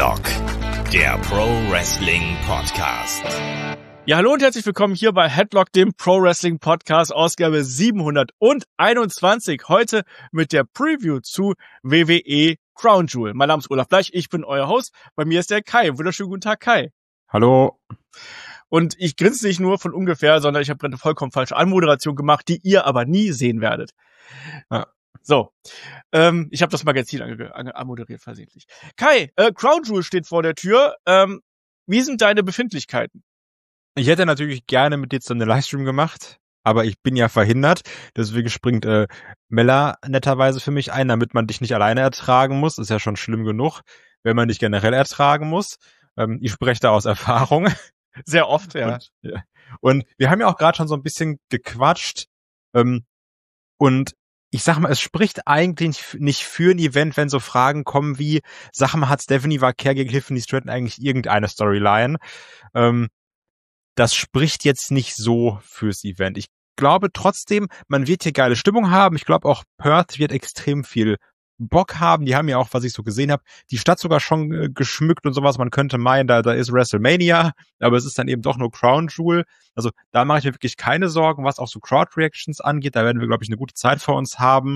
Headlock, der Pro Wrestling Podcast. Ja, hallo und herzlich willkommen hier bei Headlock, dem Pro Wrestling Podcast, Ausgabe 721. Heute mit der Preview zu WWE Crown Jewel. Mein Name ist Olaf Bleich, ich bin euer Host. Bei mir ist der Kai. Wunderschönen guten Tag, Kai. Hallo. Und ich grinse nicht nur von ungefähr, sondern ich habe gerade eine vollkommen falsche Anmoderation gemacht, die ihr aber nie sehen werdet. Ja. So, ich habe das Magazin anmoderiert versehentlich. Kai, Crown Jewel steht vor der Tür. Wie sind deine Befindlichkeiten? Ich hätte natürlich gerne mit dir zusammen einen Livestream gemacht, aber ich bin ja verhindert. Deswegen springt Mella netterweise für mich ein, damit man dich nicht alleine ertragen muss. Ist ja schon schlimm genug, wenn man dich generell ertragen muss. Ich spreche da aus Erfahrung. Sehr oft, ja. Und wir haben ja auch gerade schon so ein bisschen gequatscht. Und ich sag mal, es spricht eigentlich nicht für ein Event, wenn so Fragen kommen wie, sag mal, hat Stephanie Vaquer gegen Tiffany Stratton eigentlich irgendeine Storyline? Das spricht jetzt nicht so fürs Event. Ich glaube trotzdem, man wird hier geile Stimmung haben. Ich glaube auch Perth wird extrem viel Bock haben. Die haben ja auch, was ich so gesehen habe, die Stadt sogar schon geschmückt und sowas. Man könnte meinen, da ist WrestleMania, aber es ist dann eben doch nur Crown Jewel. Also da mache ich mir wirklich keine Sorgen, was auch so Crowd-Reactions angeht. Da werden wir, glaube ich, eine gute Zeit vor uns haben.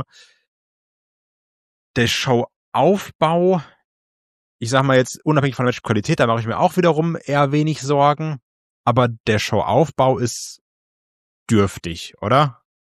Der Showaufbau, ich sag mal jetzt, unabhängig von der Qualität, da mache ich mir auch wiederum eher wenig Sorgen. Aber der Showaufbau ist dürftig, oder?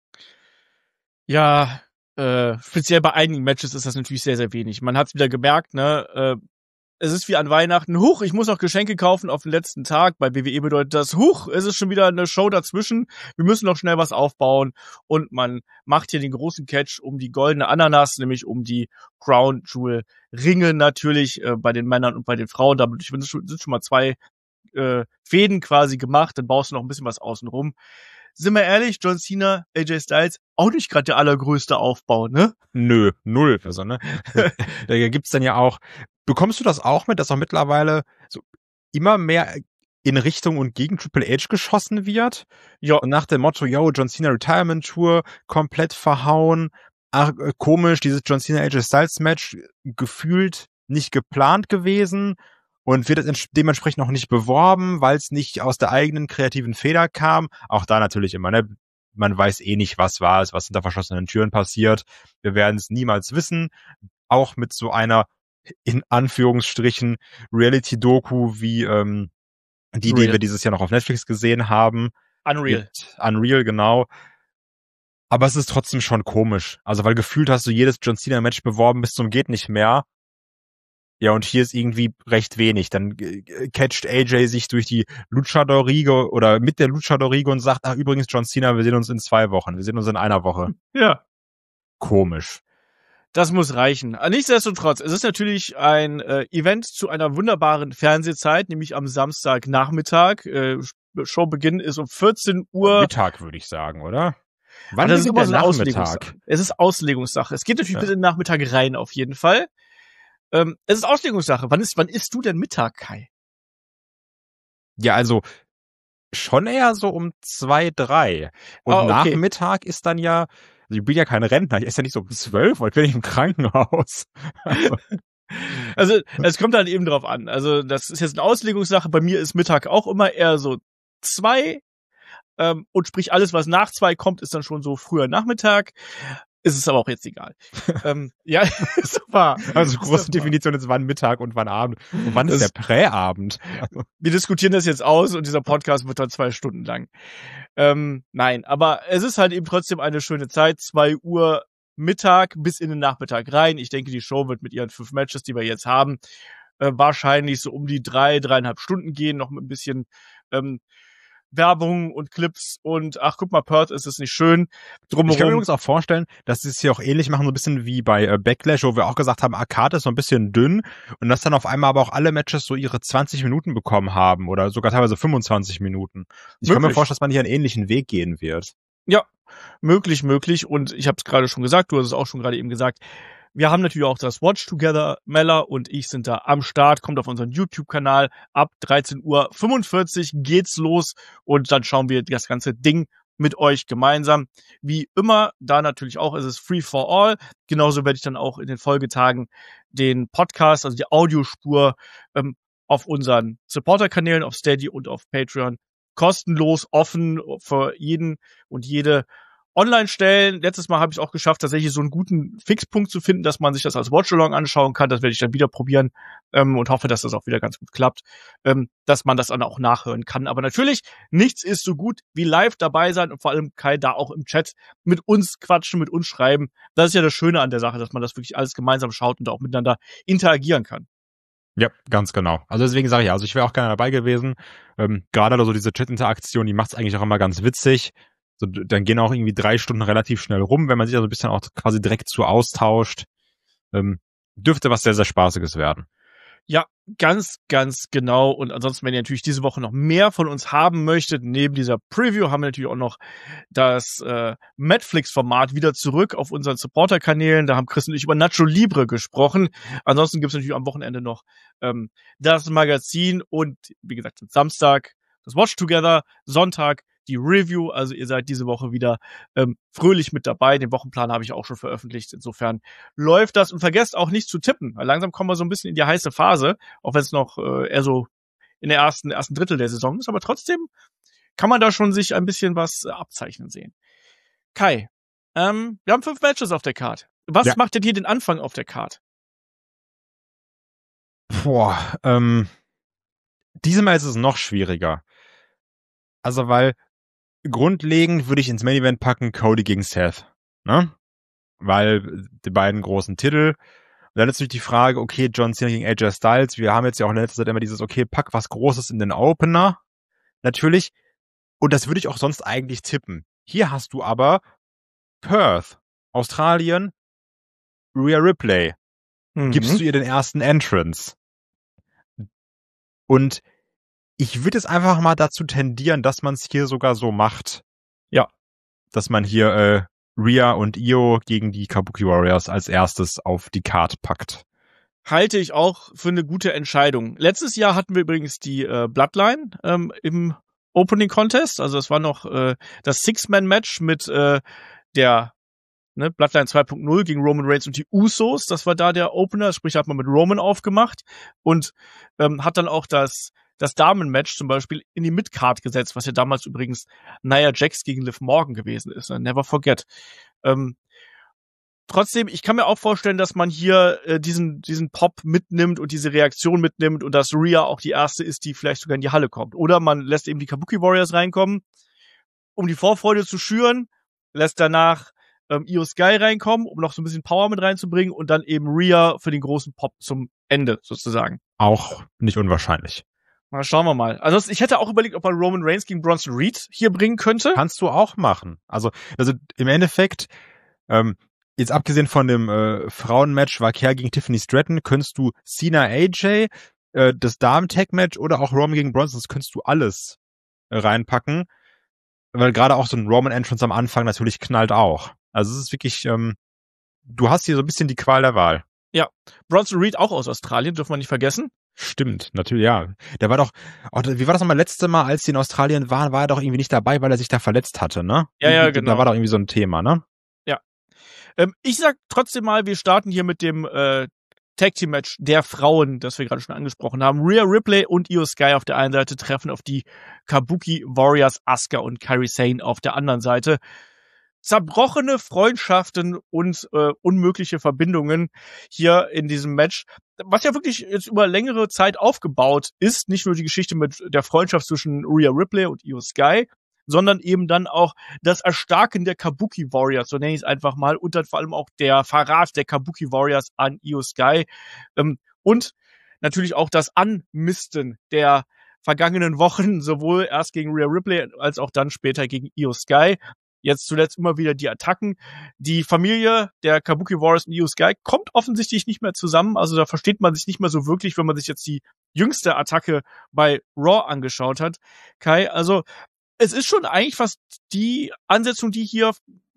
Ja, speziell bei einigen Matches ist das natürlich sehr, sehr wenig. Man hat es wieder gemerkt, ne? Es ist wie an Weihnachten. Huch, ich muss noch Geschenke kaufen auf den letzten Tag. Bei WWE bedeutet das, huch, es ist schon wieder eine Show dazwischen. Wir müssen noch schnell was aufbauen. Und man macht hier den großen Catch um die goldene Ananas, nämlich um die Crown Jewel Ringe natürlich bei den Männern und bei den Frauen. Damit sind schon mal zwei Fäden quasi gemacht. Dann baust du noch ein bisschen was außen rum. Sind wir ehrlich, John Cena, AJ Styles, auch nicht gerade der allergrößte Aufbau, ne? Nö, null. Also, ne? Da gibt's dann ja auch, bekommst du das auch mit, dass auch mittlerweile so immer mehr in Richtung und gegen Triple H geschossen wird? Ja. Und nach dem Motto, yo, John Cena Retirement Tour, komplett verhauen. Ach, komisch, dieses John Cena AJ Styles Match gefühlt nicht geplant gewesen. Und wird dementsprechend auch nicht beworben, weil es nicht aus der eigenen kreativen Feder kam. Auch da natürlich immer, ne? Man weiß eh nicht, was war es, was hinter verschlossenen Türen passiert. Wir werden es niemals wissen. Auch mit so einer, in Anführungsstrichen, Reality-Doku wie die wir dieses Jahr noch auf Netflix gesehen haben. Unreal, genau. Aber es ist trotzdem schon komisch. Also, weil gefühlt hast du jedes John Cena-Match beworben bis zum geht nicht mehr. Ja, und hier ist irgendwie recht wenig. Dann catcht AJ sich durch die Luchador-Riege oder mit der Luchador-Riege und sagt, ach übrigens, John Cena, wir sehen uns in 2 Wochen. Wir sehen uns in einer Woche. Ja. Komisch. Das muss reichen. Nichtsdestotrotz, es ist natürlich ein Event zu einer wunderbaren Fernsehzeit, nämlich am Samstagnachmittag. Showbeginn ist um 14 Uhr. Mittag, würde ich sagen, oder? Wann ist der Nachmittag? Es ist Auslegungssache. Es geht natürlich bis in den Nachmittag rein, auf jeden Fall. Es ist Auslegungssache. Wann isst du denn Mittag, Kai? Ja, also schon eher so um 2, 3. Und okay. Nachmittag ist dann ja, also ich bin ja kein Rentner, ich esse ja nicht so um 12, weil ich bin nicht im Krankenhaus. Also es kommt dann eben drauf an. Also das ist jetzt eine Auslegungssache. Bei mir ist Mittag auch immer eher so 2. Und sprich alles, was nach 2 kommt, ist dann schon so früher Nachmittag. Ist es aber auch jetzt egal. Ja, super. Also große Definition ist, wann Mittag und wann Abend. Und wann ist der Präabend? Wir diskutieren das jetzt aus und dieser Podcast wird dann 2 Stunden lang. Nein, aber es ist halt eben trotzdem eine schöne Zeit. 2 Uhr Mittag bis in den Nachmittag rein. Ich denke, die Show wird mit ihren 5 Matches, die wir jetzt haben, wahrscheinlich so um die 3,5 Stunden gehen. Noch mit ein bisschen Werbung und Clips und ach, guck mal, Perth, ist es nicht schön. Drumherum. Ich kann mir übrigens auch vorstellen, dass sie es hier auch ähnlich machen, so ein bisschen wie bei Backlash, wo wir auch gesagt haben, Arcade ist so ein bisschen dünn und dass dann auf einmal aber auch alle Matches so ihre 20 Minuten bekommen haben oder sogar teilweise 25 Minuten. Ich kann mir vorstellen, dass man hier einen ähnlichen Weg gehen wird. Ja, möglich und ich habe es gerade schon gesagt, du hast es auch schon gerade eben gesagt, wir haben natürlich auch das Watch Together. Mella und ich sind da am Start. Kommt auf unseren YouTube-Kanal. Ab 13:45 Uhr geht's los. Und dann schauen wir das ganze Ding mit euch gemeinsam. Wie immer, da natürlich auch ist es free for all. Genauso werde ich dann auch in den Folgetagen den Podcast, also die Audiospur, auf unseren Supporter-Kanälen, auf Steady und auf Patreon kostenlos, offen für jeden und jede online stellen. Letztes Mal habe ich es auch geschafft, tatsächlich so einen guten Fixpunkt zu finden, dass man sich das als Watchalong anschauen kann. Das werde ich dann wieder probieren und hoffe, dass das auch wieder ganz gut klappt, dass man das dann auch nachhören kann. Aber natürlich, nichts ist so gut wie live dabei sein und vor allem Kai da auch im Chat mit uns quatschen, mit uns schreiben. Das ist ja das Schöne an der Sache, dass man das wirklich alles gemeinsam schaut und auch miteinander interagieren kann. Ja, ganz genau. Also deswegen sage ich, also ich wäre auch gerne dabei gewesen. Gerade so diese Chat-Interaktion, die macht's eigentlich auch immer ganz witzig. So, dann gehen auch irgendwie 3 Stunden relativ schnell rum, wenn man sich da so ein bisschen auch quasi direkt zu austauscht. Dürfte was sehr, sehr Spaßiges werden. Ja, ganz, ganz genau. Und ansonsten, wenn ihr natürlich diese Woche noch mehr von uns haben möchtet, neben dieser Preview haben wir natürlich auch noch das Netflix-Format wieder zurück auf unseren Supporter-Kanälen. Da haben Chris und ich über Nacho Libre gesprochen. Ansonsten gibt es natürlich am Wochenende noch das Magazin und wie gesagt, Samstag das Watch Together, Sonntag die Review. Also ihr seid diese Woche wieder fröhlich mit dabei. Den Wochenplan habe ich auch schon veröffentlicht. Insofern läuft das. Und vergesst auch nicht zu tippen, weil langsam kommen wir so ein bisschen in die heiße Phase, auch wenn es noch eher so in der ersten Drittel der Saison ist. Aber trotzdem kann man da schon sich ein bisschen was abzeichnen sehen. Kai, wir haben 5 Matches auf der Card. Was macht denn hier den Anfang auf der Card? Diesmal ist es noch schwieriger. Also, weil grundlegend würde ich ins Main Event packen Cody gegen Seth, ne? Weil die beiden großen Titel. Und dann ist natürlich die Frage, okay, John Cena gegen AJ Styles. Wir haben jetzt ja auch in letzter Zeit immer dieses, okay, pack was Großes in den Opener. Natürlich. Und das würde ich auch sonst eigentlich tippen. Hier hast du aber Perth, Australien, Rhea Ripley. Gibst du ihr den ersten Entrance. Und ich würde jetzt einfach mal dazu tendieren, dass man es hier sogar so macht. Ja. Dass man hier Rhea und Io gegen die Kabuki Warriors als erstes auf die Card packt. Halte ich auch für eine gute Entscheidung. Letztes Jahr hatten wir übrigens die Bloodline im Opening Contest. Also es war noch das Six-Man-Match mit der Bloodline 2.0 gegen Roman Reigns und die Usos. Das war da der Opener. Sprich, da hat man mit Roman aufgemacht und hat dann auch das Damen-Match zum Beispiel in die Mid-Card gesetzt, was ja damals übrigens Nia Jax gegen Liv Morgan gewesen ist. Never forget. Trotzdem, ich kann mir auch vorstellen, dass man hier diesen Pop mitnimmt und diese Reaktion mitnimmt und dass Rhea auch die erste ist, die vielleicht sogar in die Halle kommt. Oder man lässt eben die Kabuki Warriors reinkommen, um die Vorfreude zu schüren, lässt danach Io Sky reinkommen, um noch so ein bisschen Power mit reinzubringen und dann eben Rhea für den großen Pop zum Ende sozusagen. Auch nicht unwahrscheinlich. Mal schauen wir mal. Also ich hätte auch überlegt, ob man Roman Reigns gegen Bronson Reed hier bringen könnte. Kannst du auch machen. Also im Endeffekt, jetzt abgesehen von dem Frauenmatch Vaquer gegen Tiffany Stratton, könntest du Cena AJ, das Damen-Tag-Match oder auch Roman gegen Bronson, das könntest du alles reinpacken. Weil gerade auch so ein Roman-Entrance am Anfang natürlich knallt auch. Also es ist wirklich, du hast hier so ein bisschen die Qual der Wahl. Ja, Bronson Reed auch aus Australien, dürfen wir nicht vergessen. Stimmt, natürlich, ja. Der war doch, wie war das nochmal letzte Mal, als die in Australien waren, war er doch irgendwie nicht dabei, weil er sich da verletzt hatte, ne? Ja, genau. Da war doch irgendwie so ein Thema, ne? Ja. Ich sag trotzdem mal, wir starten hier mit dem Tag-Team-Match der Frauen, das wir gerade schon angesprochen haben. Rhea Ripley und Io Sky auf der einen Seite treffen auf die Kabuki Warriors, Asuka und Kairi Sane auf der anderen Seite. Zerbrochene Freundschaften und unmögliche Verbindungen hier in diesem Match, was ja wirklich jetzt über längere Zeit aufgebaut ist. Nicht nur die Geschichte mit der Freundschaft zwischen Rhea Ripley und Io Sky, sondern eben dann auch das Erstarken der Kabuki Warriors, so nenne ich es einfach mal, und dann vor allem auch der Verrat der Kabuki Warriors an Io Sky und natürlich auch das Anmisten der vergangenen Wochen, sowohl erst gegen Rhea Ripley als auch dann später gegen Io Sky. Jetzt zuletzt immer wieder die Attacken. Die Familie der Kabuki Warriors und Io Sky kommt offensichtlich nicht mehr zusammen. Also da versteht man sich nicht mehr so wirklich, wenn man sich jetzt die jüngste Attacke bei Raw angeschaut hat. Kai, also es ist schon eigentlich fast die Ansetzung, die hier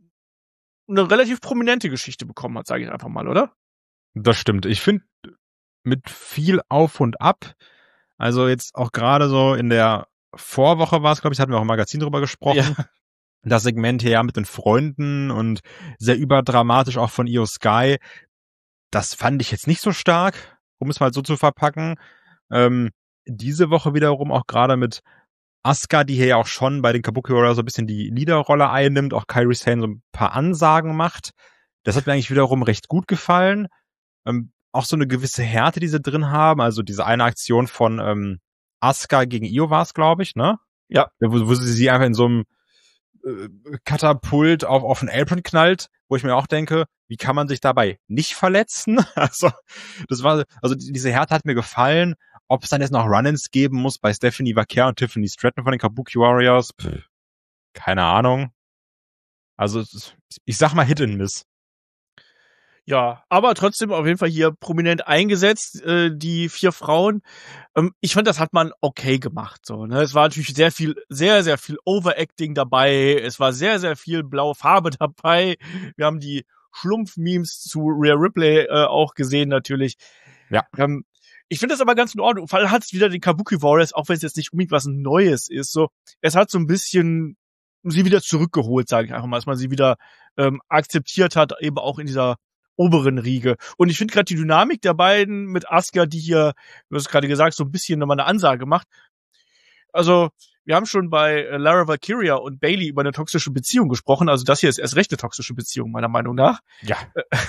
eine relativ prominente Geschichte bekommen hat, sage ich einfach mal, oder? Das stimmt. Ich finde, mit viel Auf und Ab, also jetzt auch gerade so in der Vorwoche war es, glaube ich, hatten wir auch im Magazin drüber gesprochen. Ja. das Segment hier ja mit den Freunden und sehr überdramatisch auch von Io Sky. Das fand ich jetzt nicht so stark, um es mal so zu verpacken. Diese Woche wiederum auch gerade mit Asuka, die hier ja auch schon bei den Kabuki Warriors so ein bisschen die Leaderrolle einnimmt, auch Kairi Sane so ein paar Ansagen macht. Das hat mir eigentlich wiederum recht gut gefallen. Auch so eine gewisse Härte, die sie drin haben. Also diese eine Aktion von Asuka gegen Io war es, glaube ich, ne? Ja. Wo sie einfach in so einem Katapult auf den Apron knallt, wo ich mir auch denke, wie kann man sich dabei nicht verletzen? Also diese Härte hat mir gefallen. Ob es dann jetzt noch Run-ins geben muss bei Stephanie Vaquer und Tiffany Stratton von den Kabuki Warriors, keine Ahnung. Also ich sag mal Hit and Miss. Ja, aber trotzdem auf jeden Fall hier prominent eingesetzt, die 4 Frauen. Ich fand, das hat man okay gemacht, so, ne? Es war natürlich sehr viel Overacting dabei. Es war sehr, sehr viel blaue Farbe dabei. Wir haben die Schlumpf-Memes zu Rhea Ripley auch gesehen, natürlich. Ja. Ich finde das aber ganz in Ordnung. Vor allem hat es wieder den Kabuki Warriors, auch wenn es jetzt nicht unbedingt was Neues ist, so. Es hat so ein bisschen sie wieder zurückgeholt, sage ich einfach mal, dass man sie wieder akzeptiert hat, eben auch in dieser oberen Riege. Und ich finde gerade die Dynamik der beiden mit Asuka, die hier, du hast gerade gesagt, so ein bisschen nochmal eine Ansage macht. Also, wir haben schon bei Lara Valkyria und Bayley über eine toxische Beziehung gesprochen. Also das hier ist erst recht eine toxische Beziehung, meiner Meinung nach. Ja.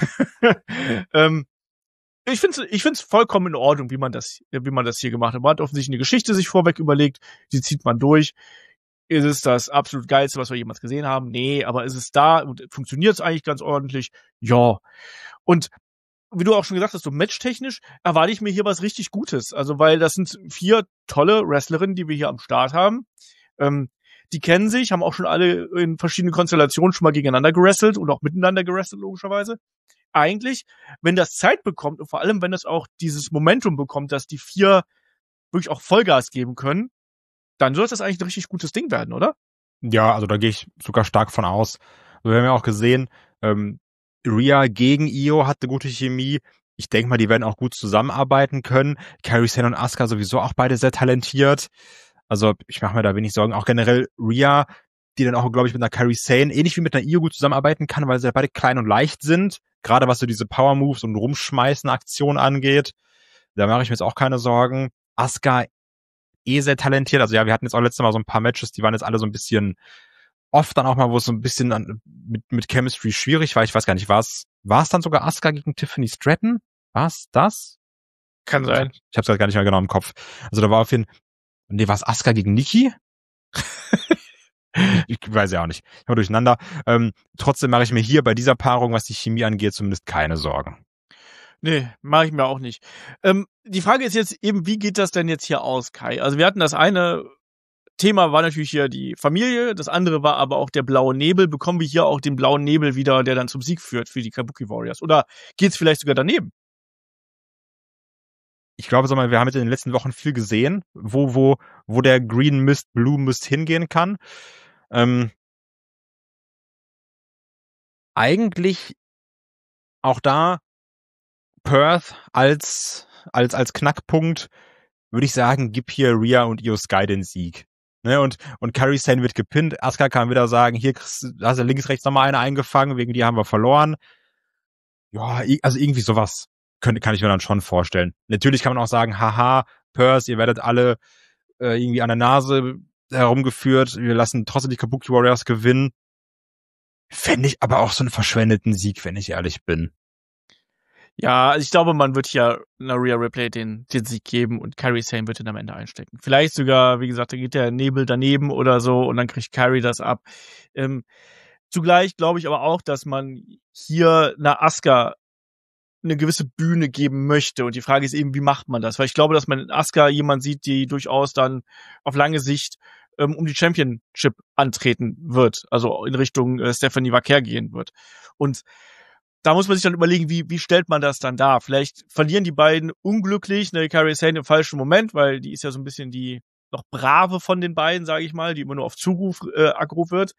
Ich find's vollkommen in Ordnung, wie man das hier gemacht hat. Man hat offensichtlich eine Geschichte sich vorweg überlegt, die zieht man durch. Ist es das absolut Geilste, was wir jemals gesehen haben? Nee, aber ist es da und funktioniert es eigentlich ganz ordentlich? Ja. Und wie du auch schon gesagt hast, so matchtechnisch erwarte ich mir hier was richtig Gutes. Also, weil das sind 4 tolle Wrestlerinnen, die wir hier am Start haben. Die kennen sich, haben auch schon alle in verschiedenen Konstellationen schon mal gegeneinander gewrestelt und auch miteinander gewrestelt, logischerweise. Eigentlich, wenn das Zeit bekommt und vor allem, wenn es auch dieses Momentum bekommt, dass die 4 wirklich auch Vollgas geben können, dann sollte das eigentlich ein richtig gutes Ding werden, oder? Ja, also da gehe ich sogar stark von aus. Also wir haben ja auch gesehen, Rhea gegen Io hatte gute Chemie. Ich denke mal, die werden auch gut zusammenarbeiten können. Kairi Sane und Asuka sowieso auch beide sehr talentiert. Also ich mache mir da wenig Sorgen. Auch generell Rhea, die dann auch, glaube ich, mit einer Kairi Sane ähnlich wie mit einer Io gut zusammenarbeiten kann, weil sie ja beide klein und leicht sind. Gerade was so diese Power-Moves und Rumschmeißen-Aktionen angeht. Da mache ich mir jetzt auch keine Sorgen. Asuka sehr talentiert. Also ja, wir hatten jetzt auch letztes Mal so ein paar Matches, die waren jetzt alle so ein bisschen oft dann auch mal, wo es so ein bisschen mit Chemistry schwierig war. Ich weiß gar nicht, war es dann sogar Asuka gegen Tiffany Stratton? War es das? Kann sein. Ich hab's gerade gar nicht mehr genau im Kopf. Also da war auf jeden Fall, nee, war es Asuka gegen Nikki? Ich weiß ja auch nicht. Ich war durcheinander. Trotzdem mache ich mir hier bei dieser Paarung, was die Chemie angeht, zumindest keine Sorgen. Nee, mache ich mir auch nicht. Die Frage ist jetzt eben, wie geht das denn jetzt hier aus, Kai? Also wir hatten das eine Thema war natürlich hier die Familie, das andere war aber auch der blaue Nebel. Bekommen wir hier auch den blauen Nebel wieder, der dann zum Sieg führt für die Kabuki Warriors? Oder geht's vielleicht sogar daneben? Ich glaube, wir haben jetzt in den letzten Wochen viel gesehen, wo der Green Mist, Blue Mist hingehen kann. Eigentlich auch da Perth als Knackpunkt, würde ich sagen, gib hier Rhea und Io Sky den Sieg. Ne, und Kairi Sane wird gepinnt. Asuka kann wieder sagen, hier hast du links, rechts nochmal eine eingefangen, wegen die haben wir verloren. Ja, also irgendwie sowas kann ich mir dann schon vorstellen. Natürlich kann man auch sagen, haha, Perth, ihr werdet alle irgendwie an der Nase herumgeführt, wir lassen trotzdem die Kabuki Warriors gewinnen. Fände ich aber auch so einen verschwendeten Sieg, wenn ich ehrlich bin. Ja, also ich glaube, man wird hier einer Rhea Ripley den Sieg geben und Kairi Sane wird ihn am Ende einstecken. Vielleicht sogar, wie gesagt, da geht der Nebel daneben oder so und dann kriegt Kairi das ab. Zugleich glaube ich aber auch, dass man hier einer Asuka eine gewisse Bühne geben möchte. Und die Frage ist eben, wie macht man das? Weil ich glaube, dass man in Asuka jemand sieht, die durchaus dann auf lange Sicht um die Championship antreten wird. Also in Richtung Stephanie Vaquer gehen wird. Und da muss man sich dann überlegen, wie stellt man das dann dar? Vielleicht verlieren die beiden unglücklich, ne, Kairi Sane im falschen Moment, weil die ist ja so ein bisschen die noch brave von den beiden, sage ich mal, die immer nur auf Zuruf aggro wird.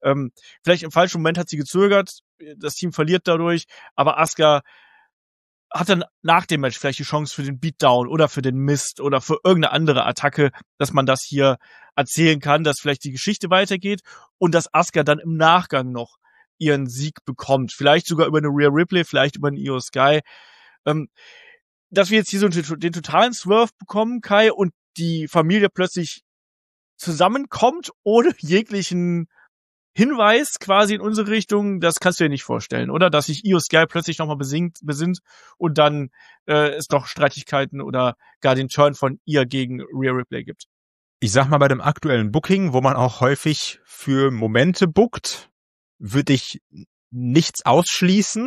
Vielleicht im falschen Moment hat sie gezögert, das Team verliert dadurch, aber Asuka hat dann nach dem Match vielleicht die Chance für den Beatdown oder für den Mist oder für irgendeine andere Attacke, dass man das hier erzählen kann, dass vielleicht die Geschichte weitergeht und dass Asuka dann im Nachgang noch ihren Sieg bekommt. Vielleicht sogar über eine Rhea Ripley, vielleicht über einen Io Sky. Dass wir jetzt hier so den totalen Swerve bekommen, Kai, und die Familie plötzlich zusammenkommt ohne jeglichen Hinweis quasi in unsere Richtung, das kannst du dir nicht vorstellen, oder? Dass sich Io Sky plötzlich nochmal besinnt und dann es doch Streitigkeiten oder gar den Turn von ihr gegen Rhea Ripley gibt. Ich sag mal, bei dem aktuellen Booking, wo man auch häufig für Momente bookt, würde ich nichts ausschließen.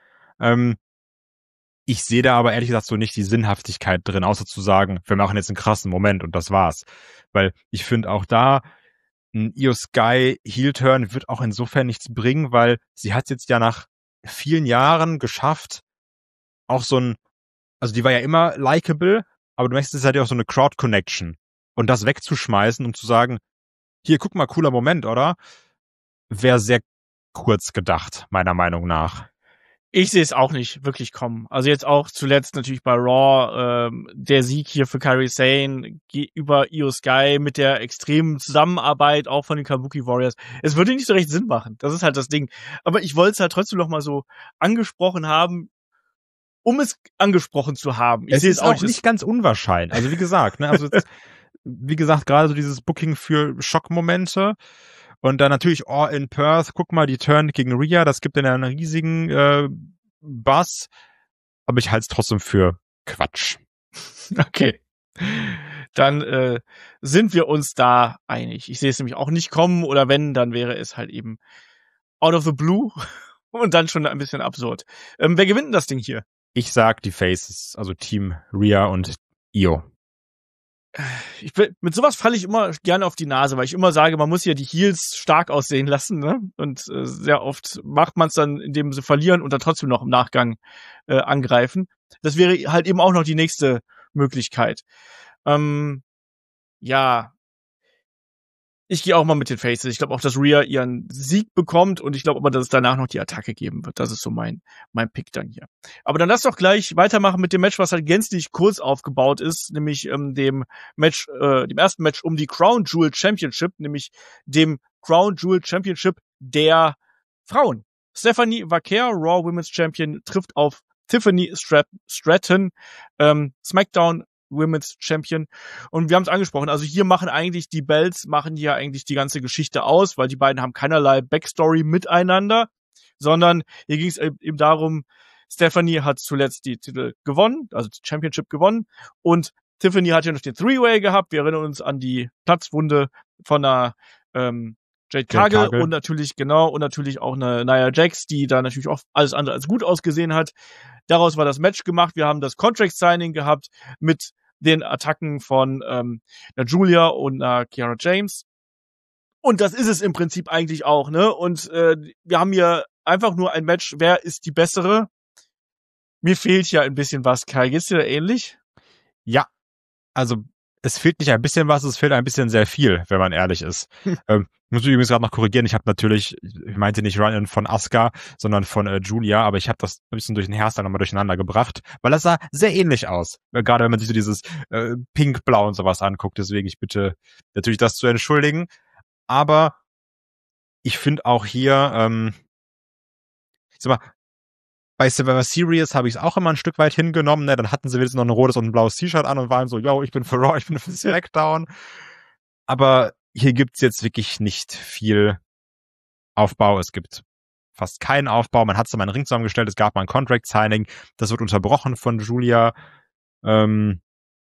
Ich sehe da aber ehrlich gesagt so nicht die Sinnhaftigkeit drin, außer zu sagen, wir machen jetzt einen krassen Moment und das war's. Weil ich finde auch da, ein Io Sky Heel-Turn wird auch insofern nichts bringen, weil sie hat jetzt ja nach vielen Jahren geschafft, auch also die war ja immer likable, aber du merkst, es hat ja auch so eine Crowd-Connection. Und das wegzuschmeißen und zu sagen, hier, guck mal, cooler Moment, oder? Wäre sehr kurz gedacht, meiner Meinung nach. Ich sehe es auch nicht wirklich kommen. Also jetzt auch zuletzt natürlich bei Raw, der Sieg hier für Kairi Sane über Io Sky mit der extremen Zusammenarbeit auch von den Kabuki Warriors. Es würde nicht so recht Sinn machen. Das ist halt das Ding. Aber ich wollte es halt trotzdem noch mal so angesprochen haben, um es angesprochen zu haben. Ich sehe es auch nicht ganz unwahrscheinlich. Also wie gesagt, ne, wie gesagt, gerade so dieses Booking für Schockmomente. Und dann natürlich in Perth, guck mal, die Turn gegen Rhea, das gibt dann einen riesigen Buzz. Aber ich halte es trotzdem für Quatsch. Okay. Dann sind wir uns da einig. Ich sehe es nämlich auch nicht kommen, oder wenn, dann wäre es halt eben out of the blue und dann schon ein bisschen absurd. Wer gewinnt denn das Ding hier? Ich sag die Faces, also Team Rhea und Io. Mit sowas falle ich immer gerne auf die Nase, weil ich immer sage, man muss ja die Heels stark aussehen lassen, ne? Und sehr oft macht man es dann, indem sie verlieren und dann trotzdem noch im Nachgang angreifen. Das wäre halt eben auch noch die nächste Möglichkeit. Ja, ich gehe auch mal mit den Faces. Ich glaube auch, dass Rhea ihren Sieg bekommt und ich glaube aber, dass es danach noch die Attacke geben wird. Das ist so mein Pick dann hier. Aber dann lass doch gleich weitermachen mit dem Match, was halt gänzlich kurz aufgebaut ist, nämlich dem ersten Match um die Crown Jewel Championship, nämlich dem Crown Jewel Championship der Frauen. Stephanie Vaquer, Raw Women's Champion, trifft auf Tiffany Stratton, SmackDown Women's Champion. Und wir haben es angesprochen, also hier machen eigentlich die Belts, hier eigentlich die ganze Geschichte aus, weil die beiden haben keinerlei Backstory miteinander, sondern hier ging es eben darum, Stephanie hat zuletzt die Titel gewonnen, also die Championship gewonnen, und Tiffany hat ja noch den Three-Way gehabt. Wir erinnern uns an die Platzwunde von einer Jade Cargill und natürlich auch eine Nia Jax, die da natürlich auch alles andere als gut ausgesehen hat. Daraus war das Match gemacht. Wir haben das Contract-Signing gehabt mit den Attacken von einer Julia und einer Kiara James. Und das ist es im Prinzip eigentlich auch, ne? Und wir haben hier einfach nur ein Match, wer ist die bessere? Mir fehlt ja ein bisschen was, Kai. Geht's dir da ähnlich? Ja, also es fehlt nicht ein bisschen was, es fehlt ein bisschen sehr viel, wenn man ehrlich ist. Muss ich übrigens gerade noch korrigieren, ich meinte nicht Run-In von Asuka, sondern von Julia, aber ich habe das ein bisschen durch den Hairstyle nochmal durcheinander gebracht, weil das sah sehr ähnlich aus. Gerade wenn man sich so dieses Pink-Blau und sowas anguckt, deswegen ich bitte natürlich das zu entschuldigen. Aber ich finde auch hier, ich sag mal, bei Survivor Series habe ich es auch immer ein Stück weit hingenommen, ne? Dann hatten sie wenigstens noch ein rotes und ein blaues T-Shirt an und waren so, yo, ich bin für Raw, ich bin für SmackDown. Aber hier gibt's jetzt wirklich nicht viel Aufbau. Es gibt fast keinen Aufbau. Man hat so mal einen Ring zusammengestellt, es gab mal ein Contract-Signing. Das wird unterbrochen von Julia und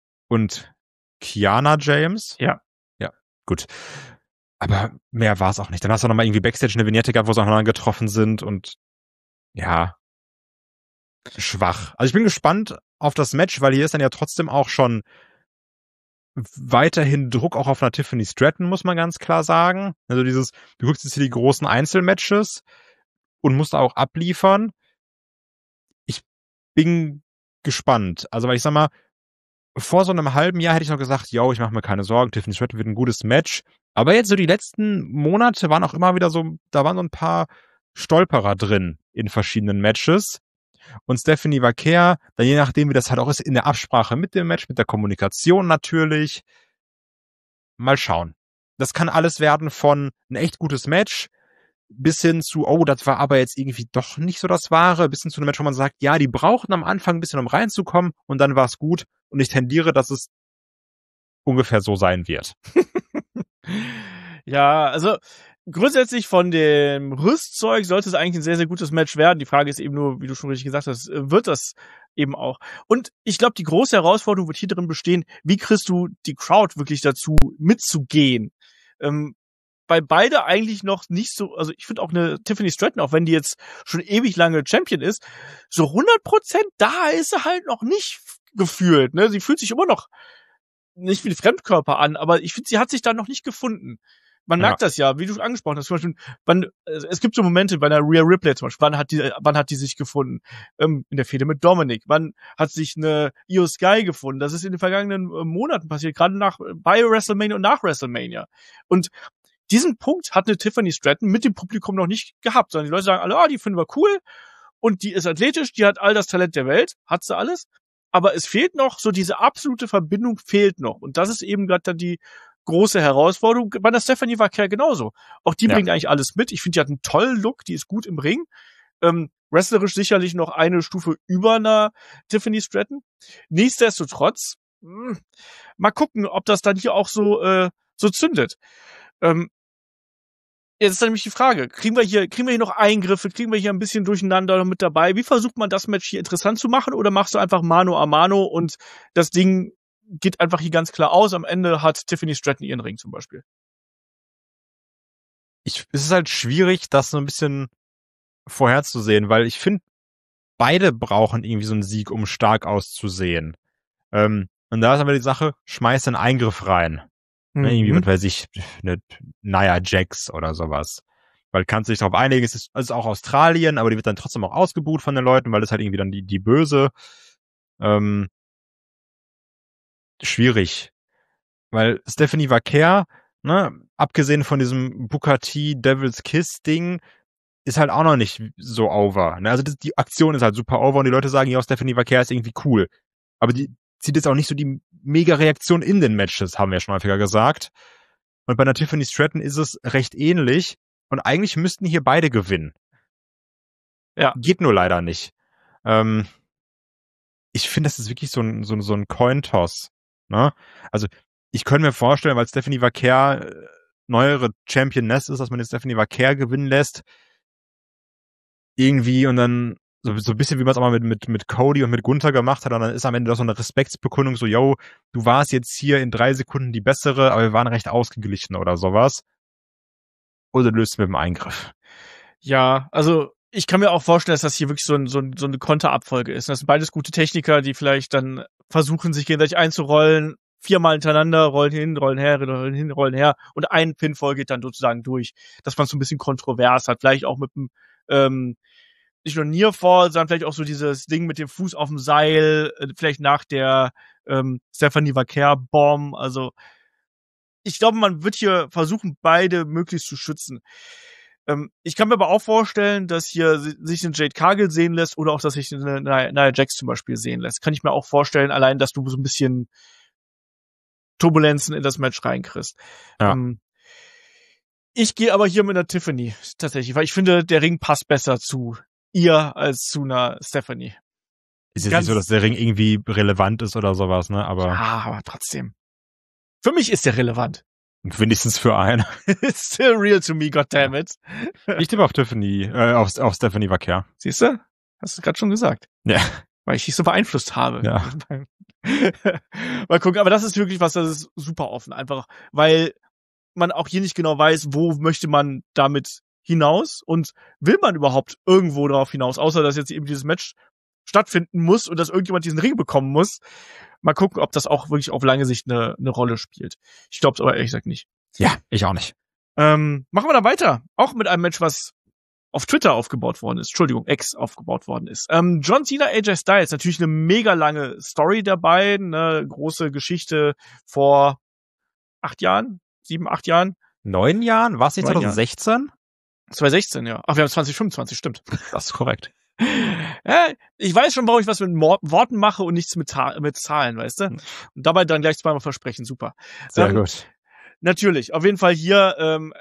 Kiana James. Ja, gut. Aber mehr war es auch nicht. Dann hast du noch mal irgendwie Backstage eine Vignette gehabt, wo sie aneinander getroffen sind und ja, schwach. Also ich bin gespannt auf das Match, weil hier ist dann ja trotzdem auch schon weiterhin Druck auch auf einer Tiffany Stratton, muss man ganz klar sagen. Also du guckst jetzt hier die großen Einzelmatches und musst auch abliefern. Ich bin gespannt. Also weil ich sag mal, vor so einem halben Jahr hätte ich noch gesagt, yo, ich mache mir keine Sorgen, Tiffany Stratton wird ein gutes Match. Aber jetzt so die letzten Monate waren auch immer wieder so, da waren so ein paar Stolperer drin in verschiedenen Matches. und Stephanie Vaquer, dann je nachdem, wie das halt auch ist, in der Absprache mit dem Match, mit der Kommunikation natürlich. Mal schauen. Das kann alles werden von ein echt gutes Match bis hin zu, oh, das war aber jetzt irgendwie doch nicht so das Wahre, bis hin zu einem Match, wo man sagt, ja, die brauchten am Anfang ein bisschen, um reinzukommen und dann war es gut und ich tendiere, dass es ungefähr so sein wird. Ja, also grundsätzlich von dem Rüstzeug sollte es eigentlich ein sehr, sehr gutes Match werden. Die Frage ist eben nur, wie du schon richtig gesagt hast, wird das eben auch. Und ich glaube, die große Herausforderung wird hier drin bestehen, wie kriegst du die Crowd wirklich dazu mitzugehen? Weil beide eigentlich noch nicht so, also ich finde auch eine Tiffany Stratton, auch wenn die jetzt schon ewig lange Champion ist, so 100% da ist sie halt noch nicht gefühlt, ne? Sie fühlt sich immer noch nicht wie ein Fremdkörper an, aber ich finde, sie hat sich da noch nicht gefunden. Man merkt das ja, wie du angesprochen hast, zum Beispiel, es gibt so Momente bei der Rhea Ripley zum Beispiel, wann hat die sich gefunden? In der Fehde mit Dominic. Wann hat sich eine Io Sky gefunden? Das ist in den vergangenen Monaten passiert, gerade bei WrestleMania und nach WrestleMania. Und diesen Punkt hat eine Tiffany Stratton mit dem Publikum noch nicht gehabt, sondern die Leute sagen alle, die finden wir cool und die ist athletisch, die hat all das Talent der Welt, hat sie alles, aber es fehlt noch, so diese absolute Verbindung fehlt noch und das ist eben gerade dann die große Herausforderung. Bei der Stephanie Vaquer genauso. Auch die bringt eigentlich alles mit. Ich finde, die hat einen tollen Look, die ist gut im Ring. Wrestlerisch sicherlich noch eine Stufe über einer Tiffany Stratton. Nichtsdestotrotz, mal gucken, ob das dann hier auch so zündet. Jetzt ist dann nämlich die Frage, kriegen wir hier noch Eingriffe, kriegen wir hier ein bisschen Durcheinander noch mit dabei? Wie versucht man das Match hier interessant zu machen oder machst du einfach Mano a Mano und das Ding geht einfach hier ganz klar aus? Am Ende hat Tiffany Stratton ihren Ring zum Beispiel. Es ist halt schwierig, das so ein bisschen vorherzusehen, weil ich finde, beide brauchen irgendwie so einen Sieg, um stark auszusehen. Und da ist aber die Sache, schmeiß einen Eingriff rein. Irgendwie, was weiß ich, eine Nia Jax oder sowas. Weil kannst du dich darauf einigen, es ist auch Australien, aber die wird dann trotzdem auch ausgebuht von den Leuten, weil das halt irgendwie dann die Böse. Schwierig. Weil Stephanie Vaquer, ne, abgesehen von diesem Booker T Devil's Kiss Ding, ist halt auch noch nicht so over. Ne? Also die Aktion ist halt super over und die Leute sagen, ja, Stephanie Vaquer ist irgendwie cool. Aber die zieht jetzt auch nicht so die Mega-Reaktion in den Matches, haben wir ja schon häufiger gesagt. Und bei einer Tiffany Stratton ist es recht ähnlich. Und eigentlich müssten hier beide gewinnen. Ja. Geht nur leider nicht. Ich finde, das ist wirklich so ein Coin-Toss. Ne? Also ich könnte mir vorstellen, weil Stephanie Vaquer neuere Championess ist, dass man jetzt Stephanie Vaquer gewinnen lässt. Irgendwie und dann so ein bisschen, wie man es auch mal mit Cody und mit Gunther gemacht hat, und dann ist am Ende doch so eine Respektsbekundung, so, yo, du warst jetzt hier in 3 Sekunden die bessere, aber wir waren recht ausgeglichen oder sowas. Oder du löst mit dem Eingriff. Ja, also ich kann mir auch vorstellen, dass das hier wirklich so eine Konterabfolge ist. Das sind beides gute Techniker, die vielleicht dann versuchen, sich gegenseitig einzurollen, 4-mal hintereinander, rollen hin, rollen her, rollen hin, rollen her und ein Pinfall geht dann sozusagen durch, dass man es so ein bisschen kontrovers hat, vielleicht auch mit dem nicht nur Nearfall, sondern vielleicht auch so dieses Ding mit dem Fuß auf dem Seil, vielleicht nach der Stephanie Vaquer-Bomb. Also ich glaube, man wird hier versuchen, beide möglichst zu schützen. Ich kann mir aber auch vorstellen, dass hier sich ein Jade Cargill sehen lässt oder auch, dass sich eine Nia Jax zum Beispiel sehen lässt. Kann ich mir auch vorstellen, allein, dass du so ein bisschen Turbulenzen in das Match reinkriegst. Ja. Ich gehe aber hier mit einer Tiffany tatsächlich, weil ich finde, der Ring passt besser zu ihr als zu einer Stephanie. Ist jetzt nicht so, dass der Ring irgendwie relevant ist oder sowas, ne? Aber aber trotzdem. Für mich ist der relevant. Wenigstens für einen. It's still real to me, goddammit. Ich tippe auf Tiffany, auf Stephanie Vaquer. Siehst du? Hast du gerade schon gesagt. Ja. Weil ich dich so beeinflusst habe. Ja. Mal gucken, aber das ist wirklich was, das ist super offen. Einfach, weil man auch hier nicht genau weiß, wo möchte man damit hinaus und will man überhaupt irgendwo darauf hinaus, außer dass jetzt eben dieses Match stattfinden muss und dass irgendjemand diesen Ring bekommen muss. Mal gucken, ob das auch wirklich auf lange Sicht eine Rolle spielt. Ich glaube es aber ehrlich gesagt nicht. Ja, ich auch nicht. Machen wir da weiter. Auch mit einem Match, was auf Twitter aufgebaut worden ist. Entschuldigung, X aufgebaut worden ist. John Cena, AJ Styles, natürlich eine mega lange Story dabei, eine große Geschichte vor 8 Jahren, 7, 8 Jahren. 9 Jahren? War es nicht 2016? 2016, ja. Ach, wir haben 2025, stimmt. Das ist korrekt. Ja, ich weiß schon, warum ich was mit Worten mache und nichts mit Zahlen, weißt du? Und dabei dann gleich zweimal versprechen, super. Sehr gut. Natürlich, auf jeden Fall hier,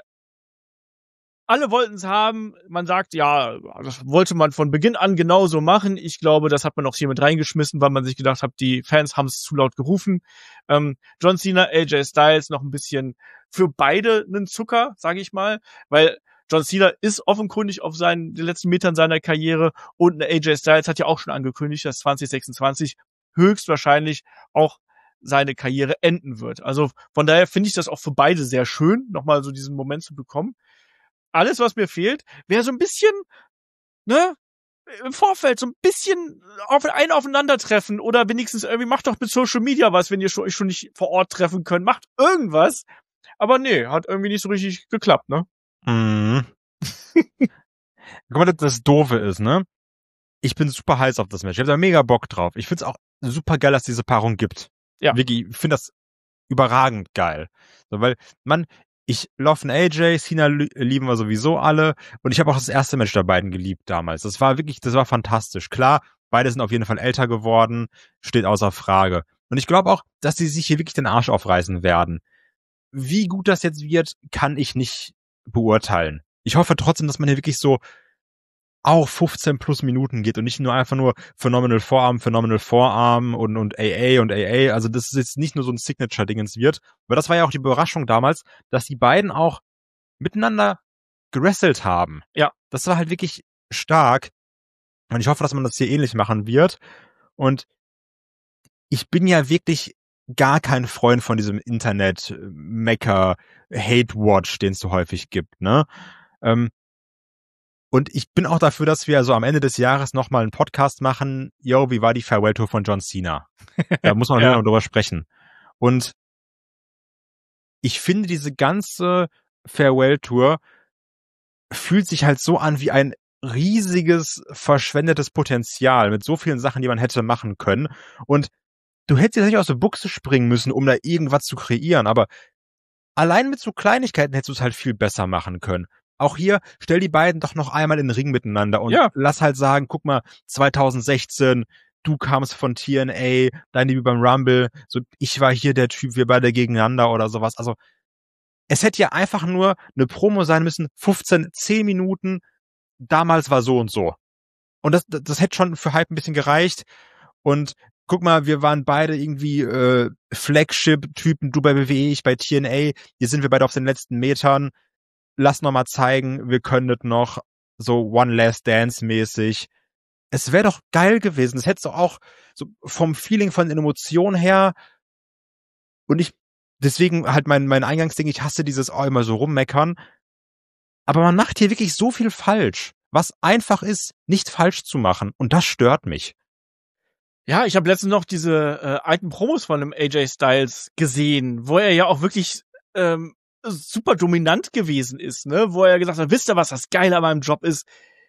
alle wollten es haben. Man sagt, ja, das wollte man von Beginn an genauso machen. Ich glaube, das hat man auch hier mit reingeschmissen, weil man sich gedacht hat, die Fans haben es zu laut gerufen. John Cena, AJ Styles noch ein bisschen für beide einen Zucker, sage ich mal, weil John Cena ist offenkundig auf den letzten Metern seiner Karriere und AJ Styles hat ja auch schon angekündigt, dass 2026 höchstwahrscheinlich auch seine Karriere enden wird. Also von daher finde ich das auch für beide sehr schön, nochmal so diesen Moment zu bekommen. Alles, was mir fehlt, wäre so ein bisschen, ne, im Vorfeld so ein bisschen ein Aufeinandertreffen oder wenigstens irgendwie macht doch mit Social Media was, wenn ihr euch schon nicht vor Ort treffen könnt. Macht irgendwas. Aber nee, hat irgendwie nicht so richtig geklappt, ne? Mhm. Guck mal, das Doofe ist, ne? Ich bin super heiß auf das Match. Ich hab da mega Bock drauf. Ich find's auch super geil, dass diese Paarung gibt. Ja. Wirklich, ich finde das überragend geil. So, weil, ich love AJ, Cena lieben wir sowieso alle und ich habe auch das erste Match der beiden geliebt damals. Das war fantastisch. Klar, beide sind auf jeden Fall älter geworden, steht außer Frage. Und ich glaube auch, dass sie sich hier wirklich den Arsch aufreißen werden. Wie gut das jetzt wird, kann ich nicht beurteilen. Ich hoffe trotzdem, dass man hier wirklich so auch 15 plus Minuten geht und nicht nur einfach nur Phenomenal Forearm und AA. Also das ist jetzt nicht nur so ein Signature-Dingens wird. Aber das war ja auch die Überraschung damals, dass die beiden auch miteinander gewrestelt haben. Ja. Das war halt wirklich stark. Und ich hoffe, dass man das hier ähnlich machen wird. Und ich bin ja wirklich gar kein Freund von diesem Internet-Mecker-Hate-Watch, den es so häufig gibt, ne? Und ich bin auch dafür, dass wir so am Ende des Jahres nochmal einen Podcast machen. Yo, wie war die Farewell-Tour von John Cena? Da muss man ja noch drüber sprechen. Und ich finde, diese ganze Farewell-Tour fühlt sich halt so an wie ein riesiges, verschwendetes Potenzial mit so vielen Sachen, die man hätte machen können. Und du hättest jetzt nicht aus der Buchse springen müssen, um da irgendwas zu kreieren. Aber allein mit so Kleinigkeiten hättest du es halt viel besser machen können. Auch hier, stell die beiden doch noch einmal in den Ring miteinander und lass halt sagen, guck mal, 2016, du kamst von TNA, dein Debüt beim Rumble, so ich war hier der Typ, wir beide gegeneinander oder sowas. Also es hätte ja einfach nur eine Promo sein müssen, 10 Minuten, damals war so und so. Und das hätte schon für Hype ein bisschen gereicht. Und guck mal, wir waren beide irgendwie Flagship-Typen, du bei WWE, ich bei TNA, hier sind wir beide auf den letzten Metern. Lass noch mal zeigen, wir können das noch so One Last Dance mäßig. Es wäre doch geil gewesen. Es hätte doch auch so vom Feeling, von den Emotionen her. Und deswegen halt mein Eingangsding, ich hasse dieses immer so rummeckern. Aber man macht hier wirklich so viel falsch, was einfach ist, nicht falsch zu machen. Und das stört mich. Ja, ich habe letztens noch diese alten Promos von dem AJ Styles gesehen, wo er ja auch wirklich super dominant gewesen ist, ne, wo er gesagt hat, wisst ihr, was das Geile an meinem Job ist?